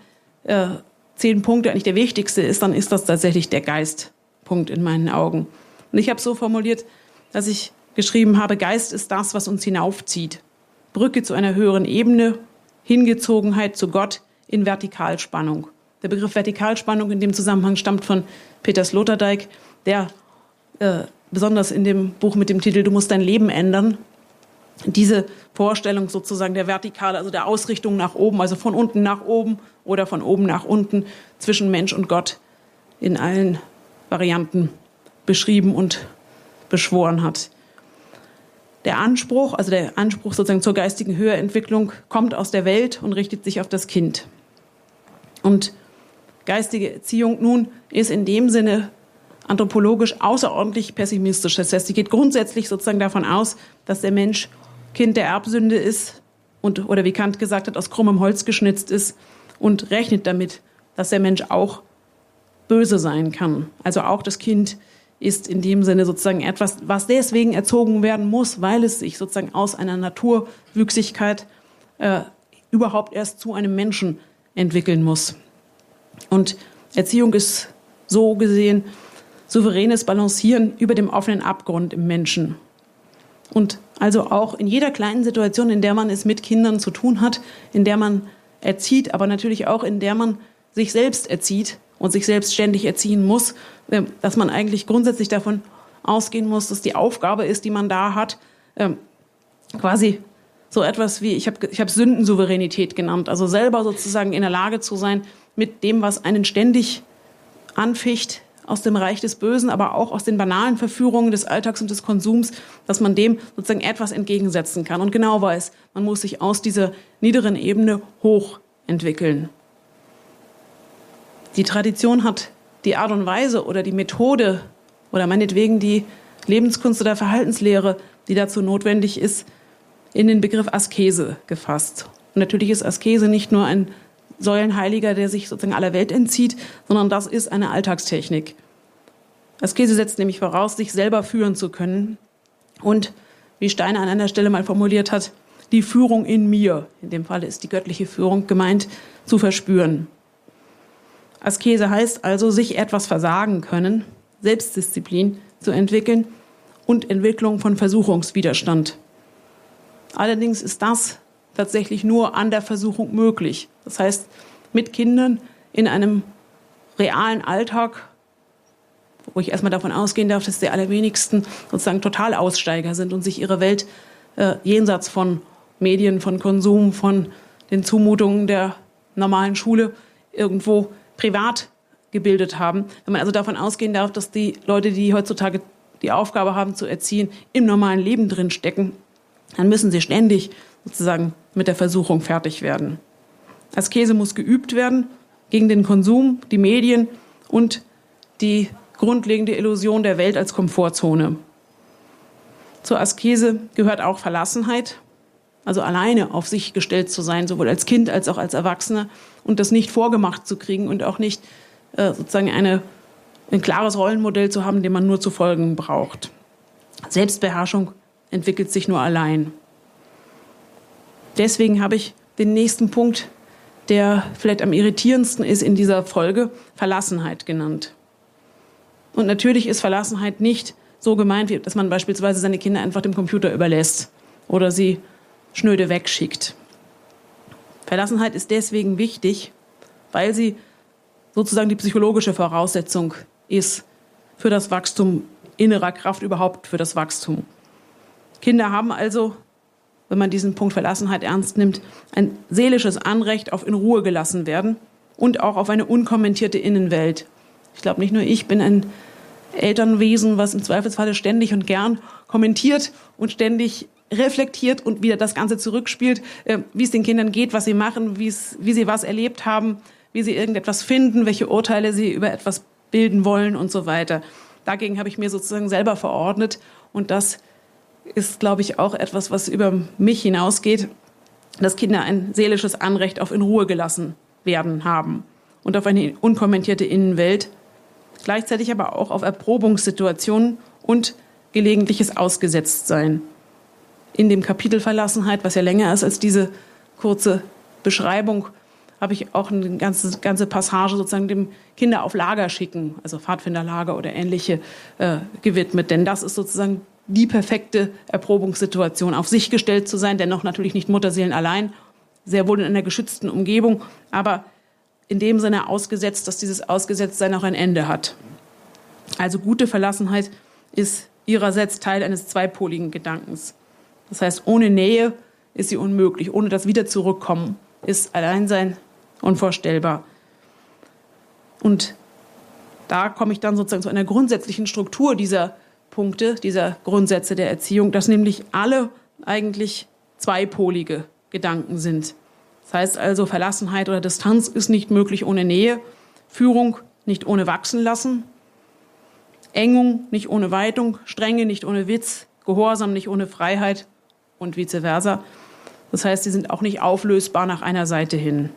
10 Punkte eigentlich der wichtigste ist, dann ist das tatsächlich der Geistpunkt in meinen Augen. Und ich habe es so formuliert, dass ich geschrieben habe, Geist ist das, was uns hinaufzieht. Brücke zu einer höheren Ebene, Hingezogenheit zu Gott in Vertikalspannung. Der Begriff Vertikalspannung in dem Zusammenhang stammt von Peter Sloterdijk, der besonders in dem Buch mit dem Titel Du musst dein Leben ändern, diese Vorstellung sozusagen der Vertikale, also der Ausrichtung nach oben, also von unten nach oben oder von oben nach unten zwischen Mensch und Gott in allen Varianten beschrieben und beschworen hat. Der Anspruch sozusagen zur geistigen Höherentwicklung kommt aus der Welt und richtet sich auf das Kind. Und geistige Erziehung nun ist in dem Sinne anthropologisch außerordentlich pessimistisch. Das heißt, sie geht grundsätzlich sozusagen davon aus, dass der Mensch Kind der Erbsünde ist oder wie Kant gesagt hat, aus krummem Holz geschnitzt ist und rechnet damit, dass der Mensch auch böse sein kann. Also auch das Kind ist in dem Sinne sozusagen etwas, was deswegen erzogen werden muss, weil es sich sozusagen aus einer Naturwüchsigkeit überhaupt erst zu einem Menschen entwickeln muss. Und Erziehung ist so gesehen souveränes Balancieren über dem offenen Abgrund im Menschen. Und also auch in jeder kleinen Situation, in der man es mit Kindern zu tun hat, in der man erzieht, aber natürlich auch in der man sich selbst erzieht und sich selbst ständig erziehen muss, dass man eigentlich grundsätzlich davon ausgehen muss, dass die Aufgabe ist, die man da hat, quasi so etwas wie, ich hab Sündensouveränität genannt, also selber sozusagen in der Lage zu sein, mit dem, was einen ständig anficht, aus dem Reich des Bösen, aber auch aus den banalen Verführungen des Alltags und des Konsums, dass man dem sozusagen etwas entgegensetzen kann und genau weiß, man muss sich aus dieser niederen Ebene hoch entwickeln. Die Tradition hat die Art und Weise oder die Methode oder meinetwegen die Lebenskunst oder Verhaltenslehre, die dazu notwendig ist, in den Begriff Askese gefasst. Und natürlich ist Askese nicht nur ein Säulenheiliger, der sich sozusagen aller Welt entzieht, sondern das ist eine Alltagstechnik. Askese setzt nämlich voraus, sich selber führen zu können und, wie Steiner an einer Stelle mal formuliert hat, die Führung in mir, in dem Fall ist die göttliche Führung gemeint, zu verspüren. Askese heißt also, sich etwas versagen können, Selbstdisziplin zu entwickeln und Entwicklung von Versuchungswiderstand. Allerdings ist das tatsächlich nur an der Versuchung möglich. Das heißt, mit Kindern in einem realen Alltag, wo ich erstmal davon ausgehen darf, dass die allerwenigsten sozusagen Totalaussteiger sind und sich ihre Welt jenseits von Medien, von Konsum, von den Zumutungen der normalen Schule irgendwo privat gebildet haben. Wenn man also davon ausgehen darf, dass die Leute, die heutzutage die Aufgabe haben zu erziehen, im normalen Leben drin stecken, dann müssen sie ständig sozusagen mit der Versuchung fertig werden. Askese muss geübt werden gegen den Konsum, die Medien und die grundlegende Illusion der Welt als Komfortzone. Zur Askese gehört auch Verlassenheit, also alleine auf sich gestellt zu sein, sowohl als Kind als auch als Erwachsener, und das nicht vorgemacht zu kriegen und auch nicht sozusagen ein klares Rollenmodell zu haben, dem man nur zu folgen braucht. Selbstbeherrschung entwickelt sich nur allein. Deswegen habe ich den nächsten Punkt, der vielleicht am irritierendsten ist in dieser Folge, Verlassenheit genannt. Und natürlich ist Verlassenheit nicht so gemeint, dass man beispielsweise seine Kinder einfach dem Computer überlässt oder sie schnöde wegschickt. Verlassenheit ist deswegen wichtig, weil sie sozusagen die psychologische Voraussetzung ist für das Wachstum innerer Kraft, überhaupt für das Wachstum. Kinder haben also, wenn man diesen Punkt Verlassenheit ernst nimmt, ein seelisches Anrecht auf in Ruhe gelassen werden und auch auf eine unkommentierte Innenwelt. Ich glaube, nicht nur ich bin ein Elternwesen, was im Zweifelsfalle ständig und gern kommentiert und ständig reflektiert und wieder das Ganze zurückspielt, wie es den Kindern geht, was sie machen, wie sie was erlebt haben, wie sie irgendetwas finden, welche Urteile sie über etwas bilden wollen und so weiter. Dagegen habe ich mir sozusagen selber verordnet, und das ist, glaube ich, auch etwas, was über mich hinausgeht, dass Kinder ein seelisches Anrecht auf in Ruhe gelassen werden haben und auf eine unkommentierte Innenwelt, gleichzeitig aber auch auf Erprobungssituationen und gelegentliches Ausgesetztsein. In dem Kapitel Verlassenheit, was ja länger ist als diese kurze Beschreibung, habe ich auch eine ganze Passage sozusagen dem Kinder auf Lager schicken, also Pfadfinderlager oder ähnliche, gewidmet. Denn das ist sozusagen die perfekte Erprobungssituation, auf sich gestellt zu sein, dennoch natürlich nicht Mutterseelen allein, sehr wohl in einer geschützten Umgebung, aber in dem Sinne ausgesetzt, dass dieses Ausgesetztsein auch ein Ende hat. Also gute Verlassenheit ist ihrerseits Teil eines zweipoligen Gedankens. Das heißt, ohne Nähe ist sie unmöglich, ohne das Wieder-Zurückkommen ist Alleinsein unvorstellbar. Und da komme ich dann sozusagen zu einer grundsätzlichen Struktur dieser Punkte, dieser Grundsätze der Erziehung, dass nämlich alle eigentlich zweipolige Gedanken sind. Das heißt also, Verlassenheit oder Distanz ist nicht möglich ohne Nähe, Führung nicht ohne Wachsen lassen, Engung nicht ohne Weitung, Strenge nicht ohne Witz, Gehorsam nicht ohne Freiheit und vice versa. Das heißt, sie sind auch nicht auflösbar nach einer Seite hin.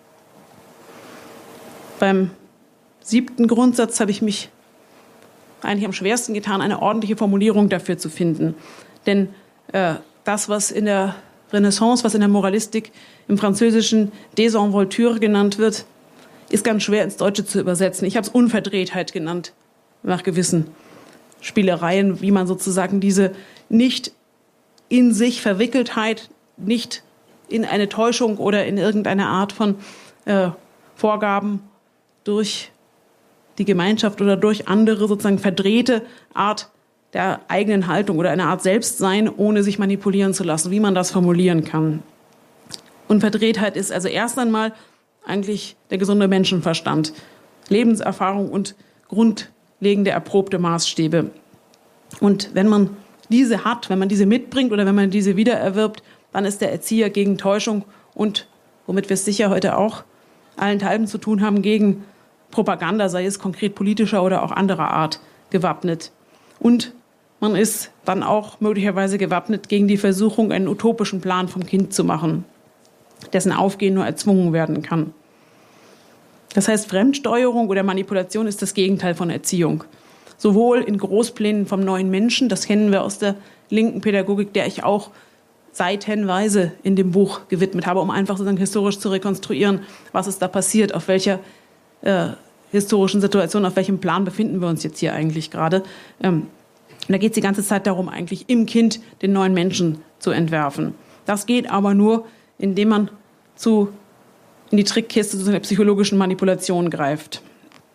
Beim 7. Grundsatz habe ich mich eigentlich am schwersten getan, eine ordentliche Formulierung dafür zu finden. Denn das, was in der Renaissance, was in der Moralistik im Französischen Désinvolture genannt wird, ist ganz schwer ins Deutsche zu übersetzen. Ich habe es Unverdrehtheit genannt, nach gewissen Spielereien, wie man sozusagen diese nicht in sich Verwickeltheit, nicht in eine Täuschung oder in irgendeine Art von Vorgaben durch die Gemeinschaft oder durch andere sozusagen verdrehte Art der eigenen Haltung oder eine Art Selbstsein, ohne sich manipulieren zu lassen, wie man das formulieren kann. Unverdrehtheit ist also erst einmal eigentlich der gesunde Menschenverstand, Lebenserfahrung und grundlegende erprobte Maßstäbe. Und wenn man diese hat, wenn man diese mitbringt oder wenn man diese wiedererwirbt, dann ist der Erzieher gegen Täuschung und, womit wir es sicher heute auch allenthalben zu tun haben, gegen Propaganda, sei es konkret politischer oder auch anderer Art, gewappnet. Und man ist dann auch möglicherweise gewappnet gegen die Versuchung, einen utopischen Plan vom Kind zu machen, dessen Aufgehen nur erzwungen werden kann. Das heißt, Fremdsteuerung oder Manipulation ist das Gegenteil von Erziehung. Sowohl in Großplänen vom neuen Menschen, das kennen wir aus der linken Pädagogik, der ich auch seitenweise in dem Buch gewidmet habe, um einfach sozusagen historisch zu rekonstruieren, was ist da passiert, auf welcher historischen Situation, auf welchem Plan befinden wir uns jetzt hier eigentlich gerade. Da geht es die ganze Zeit darum, eigentlich im Kind den neuen Menschen zu entwerfen. Das geht aber nur, indem man in die Trickkiste der psychologischen Manipulation greift.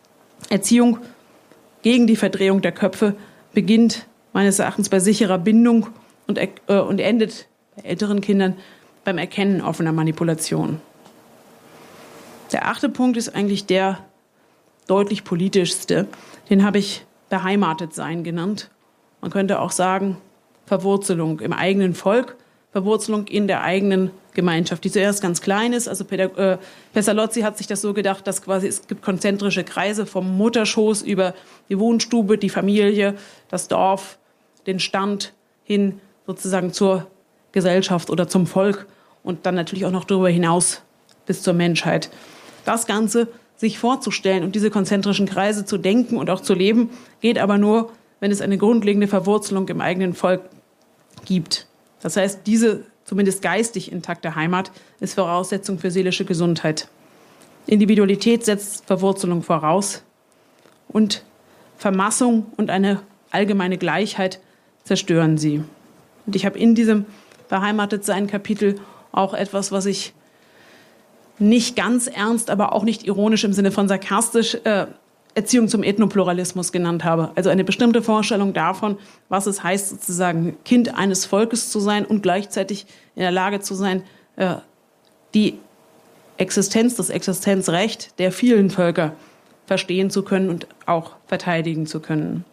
Erziehung gegen die Verdrehung der Köpfe beginnt meines Erachtens bei sicherer Bindung und endet bei älteren Kindern beim Erkennen offener Manipulation. Der 8. Punkt ist eigentlich der deutlich politischste. Den habe ich Beheimatetsein genannt. Man könnte auch sagen, Verwurzelung im eigenen Volk, Verwurzelung in der eigenen Gemeinschaft, die zuerst ganz klein ist. Also Pestalozzi hat sich das so gedacht, dass quasi es gibt konzentrische Kreise vom Mutterschoß über die Wohnstube, die Familie, das Dorf, den Stand hin sozusagen zur Gesellschaft oder zum Volk und dann natürlich auch noch darüber hinaus bis zur Menschheit. Das Ganze sich vorzustellen und diese konzentrischen Kreise zu denken und auch zu leben, geht aber nur, wenn es eine grundlegende Verwurzelung im eigenen Volk gibt. Das heißt, diese zumindest geistig intakte Heimat ist Voraussetzung für seelische Gesundheit. Individualität setzt Verwurzelung voraus und Vermassung und eine allgemeine Gleichheit zerstören sie. Und ich habe in diesem Beheimatetsein-Kapitel auch etwas, was ich nicht ganz ernst, aber auch nicht ironisch im Sinne von sarkastisch Erziehung zum Ethnopluralismus genannt habe. Also eine bestimmte Vorstellung davon, was es heißt, sozusagen Kind eines Volkes zu sein und gleichzeitig in der Lage zu sein, die Existenz, das Existenzrecht der vielen Völker verstehen zu können und auch verteidigen zu können.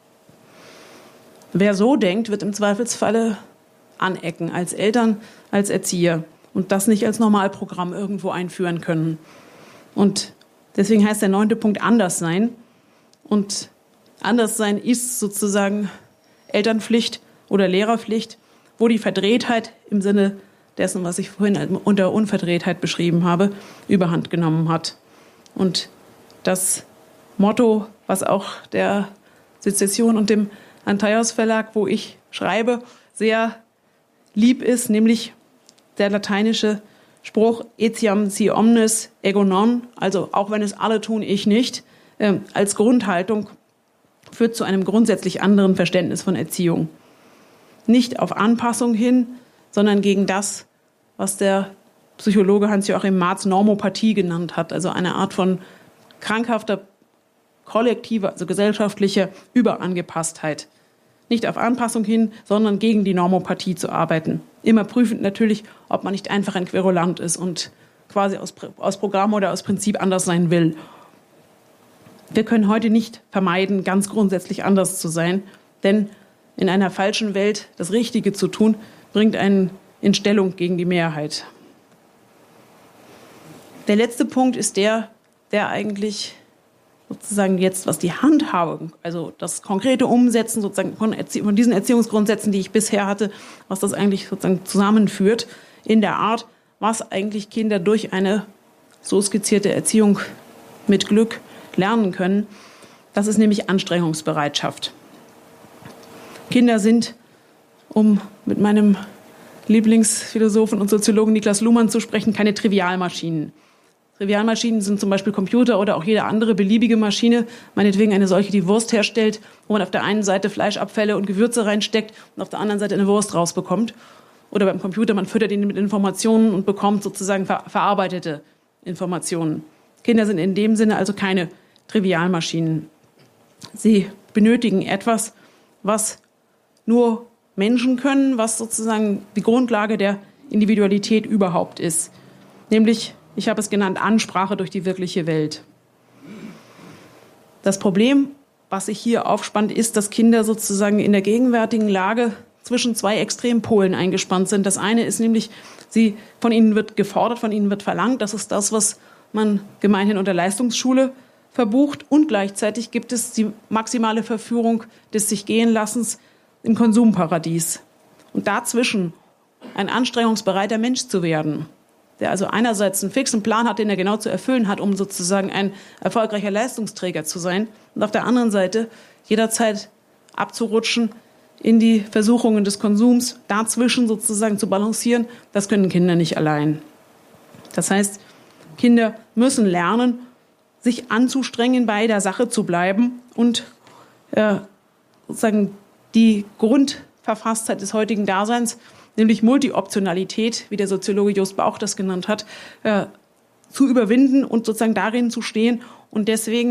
Wer so denkt, wird im Zweifelsfalle anecken, als Eltern, als Erzieher und das nicht als Normalprogramm irgendwo einführen können. Und deswegen heißt der 9. Punkt Anderssein. Und Anderssein ist sozusagen Elternpflicht oder Lehrerpflicht, wo die Verdrehtheit im Sinne dessen, was ich vorhin unter Unverdrehtheit beschrieben habe, überhand genommen hat. Und das Motto, was auch der Sezession und dem Antaios Verlag, wo ich schreibe, sehr lieb ist, nämlich der lateinische Spruch etiam si omnes ego non, also auch wenn es alle tun, ich nicht, als Grundhaltung führt zu einem grundsätzlich anderen Verständnis von Erziehung. Nicht auf Anpassung hin, sondern gegen das, was der Psychologe Hans-Joachim Marz Normopathie genannt hat, also eine Art von krankhafter, kollektiver, also gesellschaftlicher Überangepasstheit. Nicht auf Anpassung hin, sondern gegen die Normopathie zu arbeiten. Immer prüfend natürlich, ob man nicht einfach ein Querulant ist und quasi aus Programm oder aus Prinzip anders sein will. Wir können heute nicht vermeiden, ganz grundsätzlich anders zu sein, denn in einer falschen Welt das Richtige zu tun, bringt einen in Stellung gegen die Mehrheit. Der letzte Punkt ist der eigentlich sozusagen jetzt, was die Handhabung, also das konkrete Umsetzen sozusagen von diesen Erziehungsgrundsätzen, die ich bisher hatte, was das eigentlich sozusagen zusammenführt in der Art, was eigentlich Kinder durch eine so skizzierte Erziehung mit Glück lernen können. Das ist nämlich Anstrengungsbereitschaft. Kinder sind, um mit meinem Lieblingsphilosophen und Soziologen Niklas Luhmann zu sprechen, keine Trivialmaschinen. Trivialmaschinen sind zum Beispiel Computer oder auch jede andere beliebige Maschine, meinetwegen eine solche, die Wurst herstellt, wo man auf der einen Seite Fleischabfälle und Gewürze reinsteckt und auf der anderen Seite eine Wurst rausbekommt. Oder beim Computer, man füttert ihn mit Informationen und bekommt sozusagen verarbeitete Informationen. Kinder sind in dem Sinne also keine Trivialmaschinen. Sie benötigen etwas, was nur Menschen können, was sozusagen die Grundlage der Individualität überhaupt ist. Nämlich, ich habe es genannt, Ansprache durch die wirkliche Welt. Das Problem, was sich hier aufspannt, ist, dass Kinder sozusagen in der gegenwärtigen Lage zwischen zwei Extrempolen eingespannt sind. Das eine ist nämlich, von ihnen wird gefordert, von ihnen wird verlangt. Das ist das, was man gemeinhin unter Leistungsschule verbucht. Und gleichzeitig gibt es die maximale Verführung des Sich-gehen-Lassens im Konsumparadies. Und dazwischen ein anstrengungsbereiter Mensch zu werden, der also einerseits einen fixen Plan hat, den er genau zu erfüllen hat, um sozusagen ein erfolgreicher Leistungsträger zu sein, und auf der anderen Seite jederzeit abzurutschen in die Versuchungen des Konsums, dazwischen sozusagen zu balancieren, das können Kinder nicht allein. Das heißt, Kinder müssen lernen, sich anzustrengen, bei der Sache zu bleiben und sozusagen die Grundverfasstheit des heutigen Daseins, nämlich Multioptionalität, wie der Soziologe Jost Bauch das genannt hat, zu überwinden und sozusagen darin zu stehen und deswegen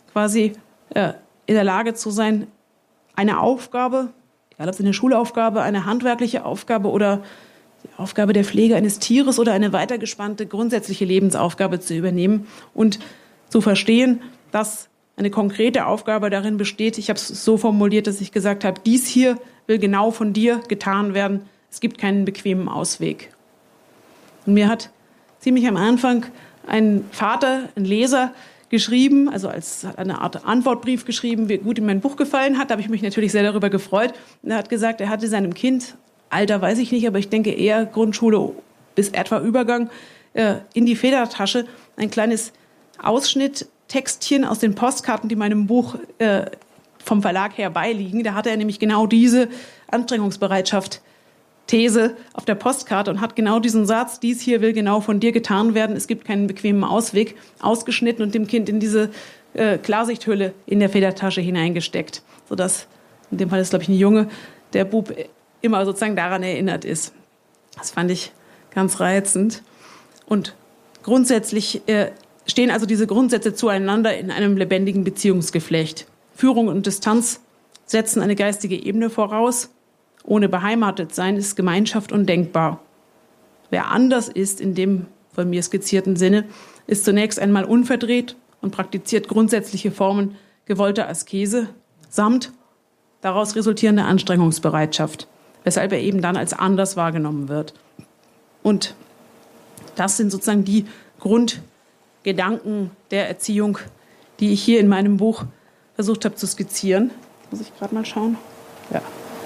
quasi in der Lage zu sein, eine Aufgabe, egal ob es eine Schulaufgabe, eine handwerkliche Aufgabe oder die Aufgabe der Pflege eines Tieres oder eine weitergespannte grundsätzliche Lebensaufgabe zu übernehmen und zu verstehen, dass eine konkrete Aufgabe darin besteht, ich habe es so formuliert, dass ich gesagt habe, dies hier will genau von dir getan werden, es gibt keinen bequemen Ausweg. Und mir hat ziemlich am Anfang ein Vater, ein Leser, geschrieben, also als eine Art Antwortbrief geschrieben, wie gut ihm mein Buch gefallen hat. Da habe ich mich natürlich sehr darüber gefreut. Und er hat gesagt, er hatte seinem Kind, Alter weiß ich nicht, aber ich denke eher Grundschule bis etwa Übergang, in die Federtasche ein kleines Ausschnitttextchen aus den Postkarten, die meinem Buch vom Verlag her beiliegen. Da hatte er nämlich genau diese Anstrengungsbereitschaft These auf der Postkarte und hat genau diesen Satz, dies hier will genau von dir getan werden, es gibt keinen bequemen Ausweg, ausgeschnitten und dem Kind in diese Klarsichthülle in der Federtasche hineingesteckt, sodass, in dem Fall ist glaube ich ein Junge, der Bub immer sozusagen daran erinnert ist. Das fand ich ganz reizend. Und grundsätzlich stehen also diese Grundsätze zueinander in einem lebendigen Beziehungsgeflecht. Führung und Distanz setzen eine geistige Ebene voraus. Ohne beheimatet sein ist Gemeinschaft undenkbar. Wer anders ist in dem von mir skizzierten Sinne, ist zunächst einmal unverdreht und praktiziert grundsätzliche Formen gewollter Askese samt daraus resultierender Anstrengungsbereitschaft, weshalb er eben dann als anders wahrgenommen wird. Und das sind sozusagen die Grundgedanken der Erziehung, die ich hier in meinem Buch versucht habe zu skizzieren. Muss ich gerade mal schauen? Ja.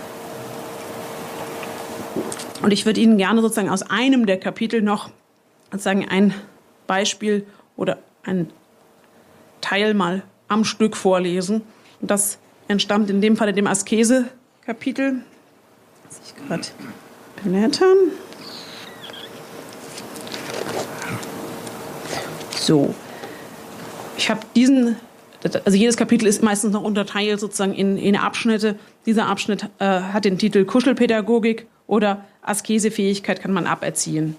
Und ich würde Ihnen gerne sozusagen aus einem der Kapitel noch sozusagen ein Beispiel oder ein Teil mal am Stück vorlesen. Und das entstammt in dem Fall in dem Askese-Kapitel. Muss ich gerade blättern. So. Ich habe also jedes Kapitel ist meistens noch unterteilt sozusagen in Abschnitte. Dieser Abschnitt hat den Titel Kuschelpädagogik oder Askesefähigkeit kann man aberziehen.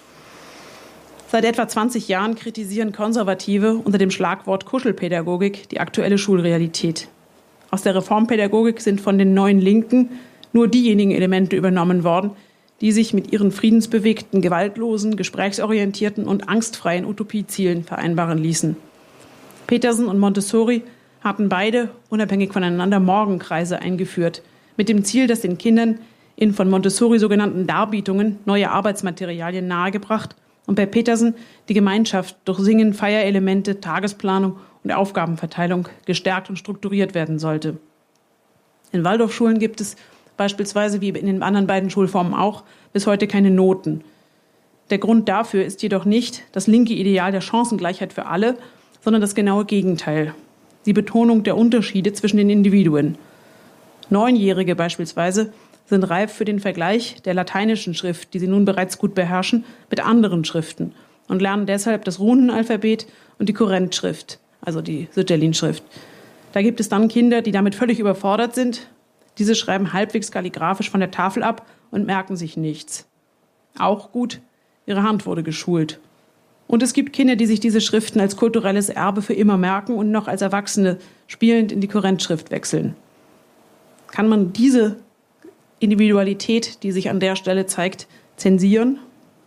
Seit etwa 20 Jahren kritisieren Konservative unter dem Schlagwort Kuschelpädagogik die aktuelle Schulrealität. Aus der Reformpädagogik sind von den neuen Linken nur diejenigen Elemente übernommen worden, die sich mit ihren friedensbewegten, gewaltlosen, gesprächsorientierten und angstfreien Utopiezielen vereinbaren ließen. Petersen und Montessori hatten beide unabhängig voneinander Morgenkreise eingeführt, mit dem Ziel, dass den Kindern in von Montessori sogenannten Darbietungen neue Arbeitsmaterialien nahegebracht und bei Petersen die Gemeinschaft durch Singen, Feierelemente, Tagesplanung und Aufgabenverteilung gestärkt und strukturiert werden sollte. In Waldorfschulen gibt es beispielsweise, wie in den anderen beiden Schulformen auch, bis heute keine Noten. Der Grund dafür ist jedoch nicht das linke Ideal der Chancengleichheit für alle, sondern das genaue Gegenteil. Die Betonung der Unterschiede zwischen den Individuen. 9-Jährige beispielsweise sind reif für den Vergleich der lateinischen Schrift, die sie nun bereits gut beherrschen, mit anderen Schriften und lernen deshalb das Runenalphabet und die Kurrentschrift, also die Sütterlin-Schrift. Da gibt es dann Kinder, die damit völlig überfordert sind. Diese schreiben halbwegs kalligraphisch von der Tafel ab und merken sich nichts. Auch gut, ihre Hand wurde geschult. Und es gibt Kinder, die sich diese Schriften als kulturelles Erbe für immer merken und noch als Erwachsene spielend in die Kurrentschrift wechseln. Kann man diese Individualität, die sich an der Stelle zeigt, zensieren?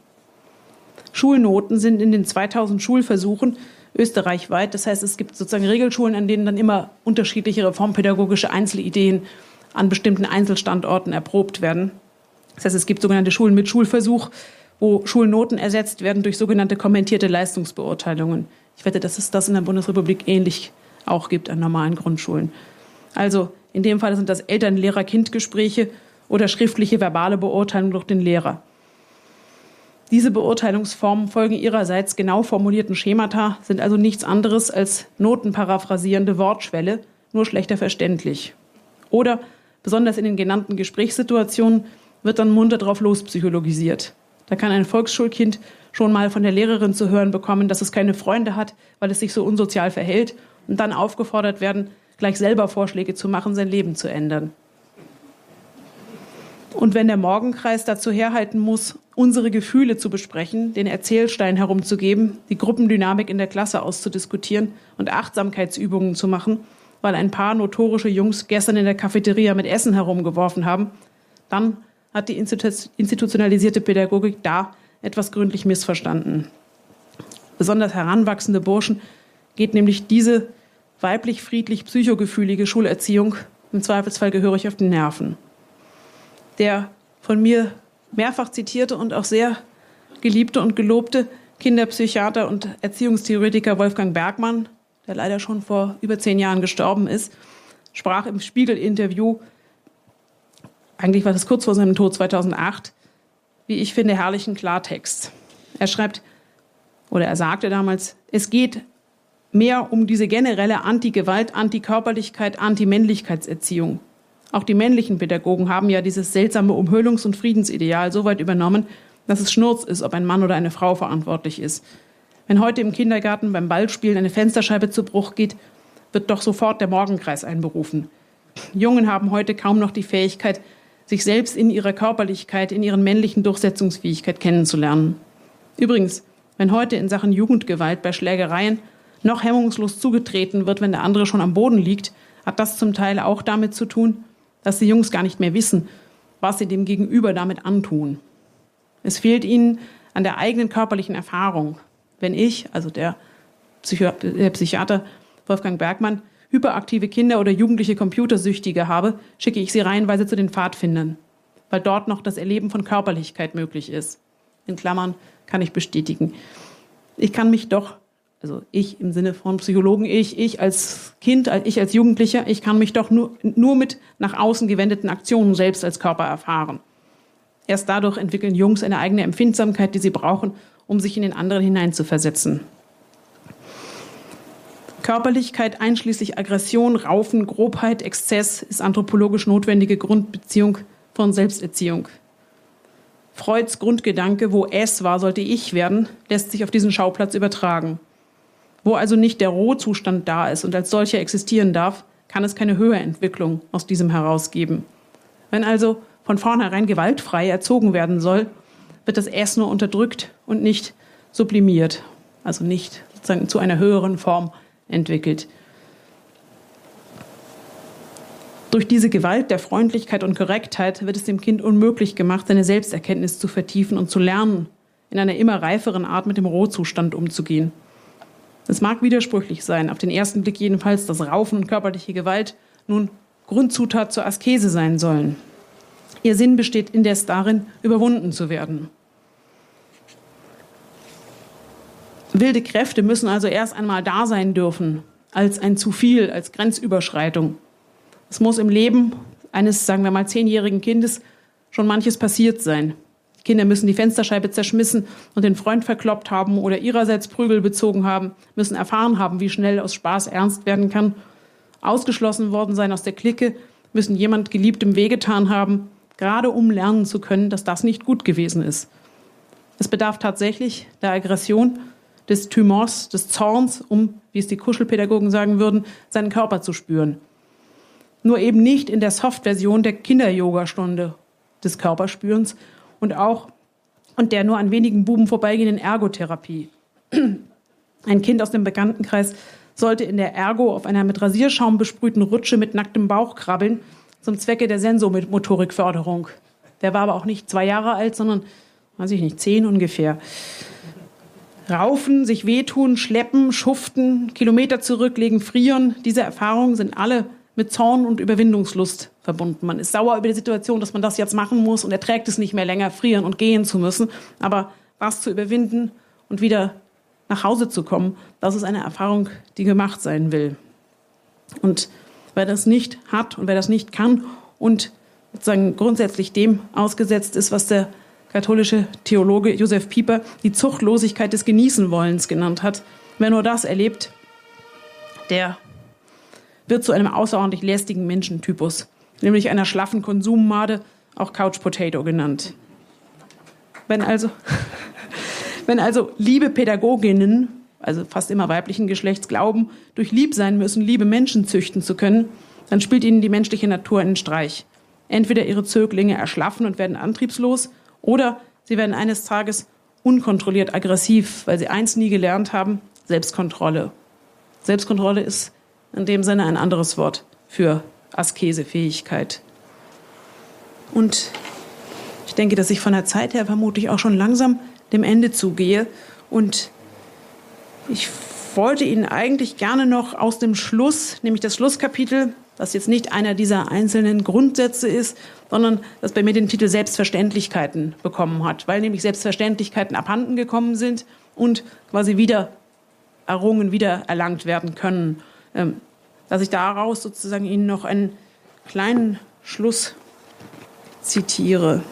Schulnoten sind in den 2000 Schulversuchen österreichweit. Das heißt, es gibt sozusagen Regelschulen, an denen dann immer unterschiedliche reformpädagogische Einzelideen an bestimmten Einzelstandorten erprobt werden. Das heißt, es gibt sogenannte Schulen mit Schulversuch, wo Schulnoten ersetzt werden durch sogenannte kommentierte Leistungsbeurteilungen. Ich wette, dass es das in der Bundesrepublik ähnlich auch gibt an normalen Grundschulen. Also in dem Fall sind das Eltern-Lehrer-Kind-Gespräche oder schriftliche verbale Beurteilung durch den Lehrer. Diese Beurteilungsformen folgen ihrerseits genau formulierten Schemata, sind also nichts anderes als notenparaphrasierende Wortschwälle, nur schlechter verständlich. Oder, besonders in den genannten Gesprächssituationen, wird dann munter drauf lospsychologisiert. Da kann ein Volksschulkind schon mal von der Lehrerin zu hören bekommen, dass es keine Freunde hat, weil es sich so unsozial verhält und dann aufgefordert werden, gleich selber Vorschläge zu machen, sein Leben zu ändern. Und wenn der Morgenkreis dazu herhalten muss, unsere Gefühle zu besprechen, den Erzählstein herumzugeben, die Gruppendynamik in der Klasse auszudiskutieren und Achtsamkeitsübungen zu machen, weil ein paar notorische Jungs gestern in der Cafeteria mit Essen herumgeworfen haben, dann hat die institutionalisierte Pädagogik da etwas gründlich missverstanden. Besonders heranwachsende Burschen geht nämlich diese weiblich-friedlich-psychogefühlige Schulerziehung im Zweifelsfall gehörig auf den Nerven. Der von mir mehrfach zitierte und auch sehr geliebte und gelobte Kinderpsychiater und Erziehungstheoretiker Wolfgang Bergmann, der leider schon vor über 10 Jahren gestorben ist, sprach im Spiegel-Interview, eigentlich war das kurz vor seinem Tod 2008, wie ich finde, herrlichen Klartext. Er schreibt, oder er sagte damals, es geht mehr um diese generelle Anti-Gewalt, Anti-Körperlichkeit, Anti-Männlichkeitserziehung. Auch die männlichen Pädagogen haben ja dieses seltsame Umhüllungs- und Friedensideal so weit übernommen, dass es Schnurz ist, ob ein Mann oder eine Frau verantwortlich ist. Wenn heute im Kindergarten beim Ballspielen eine Fensterscheibe zu Bruch geht, wird doch sofort der Morgenkreis einberufen. Jungen haben heute kaum noch die Fähigkeit, sich selbst in ihrer Körperlichkeit, in ihren männlichen Durchsetzungsfähigkeit kennenzulernen. Übrigens, wenn heute in Sachen Jugendgewalt bei Schlägereien noch hemmungslos zugetreten wird, wenn der andere schon am Boden liegt, hat das zum Teil auch damit zu tun, dass die Jungs gar nicht mehr wissen, was sie dem Gegenüber damit antun. Es fehlt ihnen an der eigenen körperlichen Erfahrung. Wenn ich, also der Psychiater Wolfgang Bergmann, hyperaktive Kinder oder jugendliche Computersüchtige habe, schicke ich sie reihenweise zu den Pfadfindern, weil dort noch das Erleben von Körperlichkeit möglich ist. In Klammern kann ich bestätigen. Ich kann mich doch, also ich im Sinne von Psychologen, ich als Kind, ich als Jugendlicher, ich kann mich doch nur mit nach außen gewendeten Aktionen selbst als Körper erfahren. Erst dadurch entwickeln Jungs eine eigene Empfindsamkeit, die sie brauchen, um sich in den anderen hineinzuversetzen. Körperlichkeit einschließlich Aggression, Raufen, Grobheit, Exzess ist anthropologisch notwendige Grundbeziehung von Selbsterziehung. Freuds Grundgedanke, wo es war, sollte ich werden, lässt sich auf diesen Schauplatz übertragen. Wo also nicht der Rohzustand da ist und als solcher existieren darf, kann es keine Höherentwicklung aus diesem herausgeben. Wenn also von vornherein gewaltfrei erzogen werden soll, wird das Es nur unterdrückt und nicht sublimiert, also nicht sozusagen zu einer höheren Form entwickelt. Durch diese Gewalt der Freundlichkeit und Korrektheit wird es dem Kind unmöglich gemacht, seine Selbsterkenntnis zu vertiefen und zu lernen, in einer immer reiferen Art mit dem Rohzustand umzugehen. Es mag widersprüchlich sein, auf den ersten Blick jedenfalls, dass Raufen und körperliche Gewalt nun Grundzutat zur Askese sein sollen. Ihr Sinn besteht indes darin, überwunden zu werden. Wilde Kräfte müssen also erst einmal da sein dürfen, als ein zu viel, als Grenzüberschreitung. Es muss im Leben eines, sagen wir mal, 10-jährigen Kindes schon manches passiert sein. Die Kinder müssen die Fensterscheibe zerschmissen und den Freund verkloppt haben oder ihrerseits Prügel bezogen haben, müssen erfahren haben, wie schnell aus Spaß ernst werden kann, ausgeschlossen worden sein aus der Clique, müssen jemand Geliebtem wehgetan haben, gerade um lernen zu können, dass das nicht gut gewesen ist. Es bedarf tatsächlich der Aggression, des Tumors, des Zorns, um, wie es die Kuschelpädagogen sagen würden, seinen Körper zu spüren. Nur eben nicht in der Soft-Version der Kinder-Yoga-Stunde des Körperspürens und der nur an wenigen Buben vorbeigehenden Ergotherapie. Ein Kind aus dem Bekanntenkreis sollte in der Ergo auf einer mit Rasierschaum besprühten Rutsche mit nacktem Bauch krabbeln, zum Zwecke der Sensomotorikförderung. Der war aber auch nicht 2 Jahre alt, sondern, 10 ungefähr. Raufen, sich wehtun, schleppen, schuften, Kilometer zurücklegen, frieren, diese Erfahrungen sind alle mit Zorn und Überwindungslust verbunden. Man ist sauer über die Situation, dass man das jetzt machen muss und erträgt es nicht mehr länger, frieren und gehen zu müssen. Aber was zu überwinden und wieder nach Hause zu kommen, das ist eine Erfahrung, die gemacht sein will. Und wer das nicht hat und wer das nicht kann und sozusagen grundsätzlich dem ausgesetzt ist, was der katholische Theologe Josef Pieper die Zuchtlosigkeit des Genießenwollens genannt hat, wer nur das erlebt, der wird zu einem außerordentlich lästigen Menschentypus, nämlich einer schlaffen Konsummade, auch Couch Potato genannt. Wenn also liebe Pädagoginnen, also fast immer weiblichen Geschlechts, glauben, durch Liebsein müssen liebe Menschen züchten zu können, dann spielt ihnen die menschliche Natur einen Streich. Entweder ihre Zöglinge erschlaffen und werden antriebslos, oder sie werden eines Tages unkontrolliert aggressiv, weil sie eins nie gelernt haben: Selbstkontrolle. Selbstkontrolle ist in dem Sinne ein anderes Wort für Askesefähigkeit. Und ich denke, dass ich von der Zeit her vermutlich auch schon langsam dem Ende zugehe. Und ich wollte Ihnen eigentlich gerne noch aus dem Schluss, nämlich das Schlusskapitel, das jetzt nicht einer dieser einzelnen Grundsätze ist, sondern das bei mir den Titel Selbstverständlichkeiten bekommen hat, weil nämlich Selbstverständlichkeiten abhanden gekommen sind und quasi wieder errungen, wieder erlangt werden können. Dass ich daraus sozusagen Ihnen noch einen kleinen Schluss zitiere.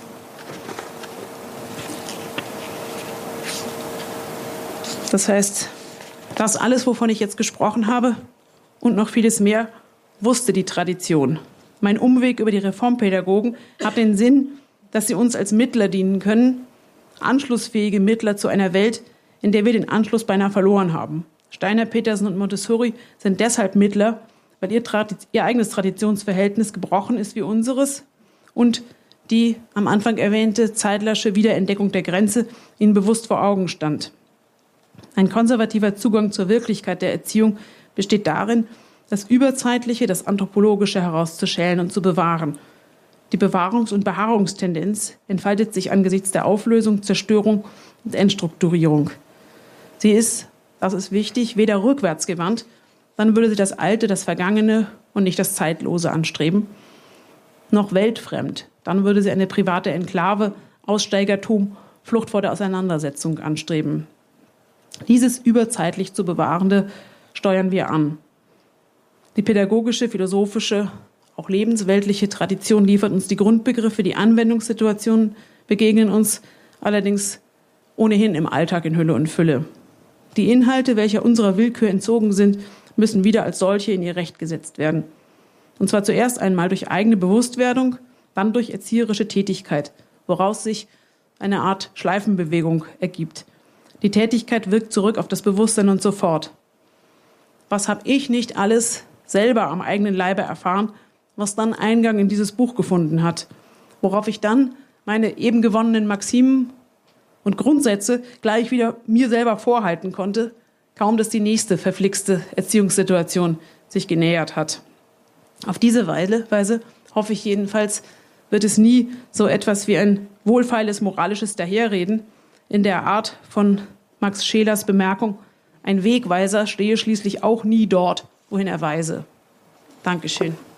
Das heißt, das alles, wovon ich jetzt gesprochen habe und noch vieles mehr, wusste die Tradition. Mein Umweg über die Reformpädagogen hat den Sinn, dass sie uns als Mittler dienen können, anschlussfähige Mittler zu einer Welt, in der wir den Anschluss beinahe verloren haben. Steiner, Petersen und Montessori sind deshalb Mittler, weil ihr eigenes Traditionsverhältnis gebrochen ist wie unseres und die am Anfang erwähnte Zeitlersche Wiederentdeckung der Grenze ihnen bewusst vor Augen stand. Ein konservativer Zugang zur Wirklichkeit der Erziehung besteht darin, das Überzeitliche, das Anthropologische herauszuschälen und zu bewahren. Die Bewahrungs- und Beharrungstendenz entfaltet sich angesichts der Auflösung, Zerstörung und Entstrukturierung. Sie ist, das ist wichtig, weder rückwärtsgewandt, dann würde sie das Alte, das Vergangene und nicht das Zeitlose anstreben, noch weltfremd, dann würde sie eine private Enklave, Aussteigertum, Flucht vor der Auseinandersetzung anstreben. Dieses überzeitlich zu Bewahrende steuern wir an. Die pädagogische, philosophische, auch lebensweltliche Tradition liefert uns die Grundbegriffe, die Anwendungssituationen begegnen uns allerdings ohnehin im Alltag in Hülle und Fülle. Die Inhalte, welche unserer Willkür entzogen sind, müssen wieder als solche in ihr Recht gesetzt werden. Und zwar zuerst einmal durch eigene Bewusstwerdung, dann durch erzieherische Tätigkeit, woraus sich eine Art Schleifenbewegung ergibt. Die Tätigkeit wirkt zurück auf das Bewusstsein und so fort. Was habe ich nicht alles selber am eigenen Leibe erfahren, was dann Eingang in dieses Buch gefunden hat, worauf ich dann meine eben gewonnenen Maximen und Grundsätze gleich wieder mir selber vorhalten konnte, kaum dass die nächste verflixte Erziehungssituation sich genähert hat. Auf diese Weise, hoffe ich jedenfalls, wird es nie so etwas wie ein wohlfeiles moralisches Daherreden in der Art von Max Schelers Bemerkung: Ein Wegweiser stehe schließlich auch nie dort, wohin er weise. Dankeschön.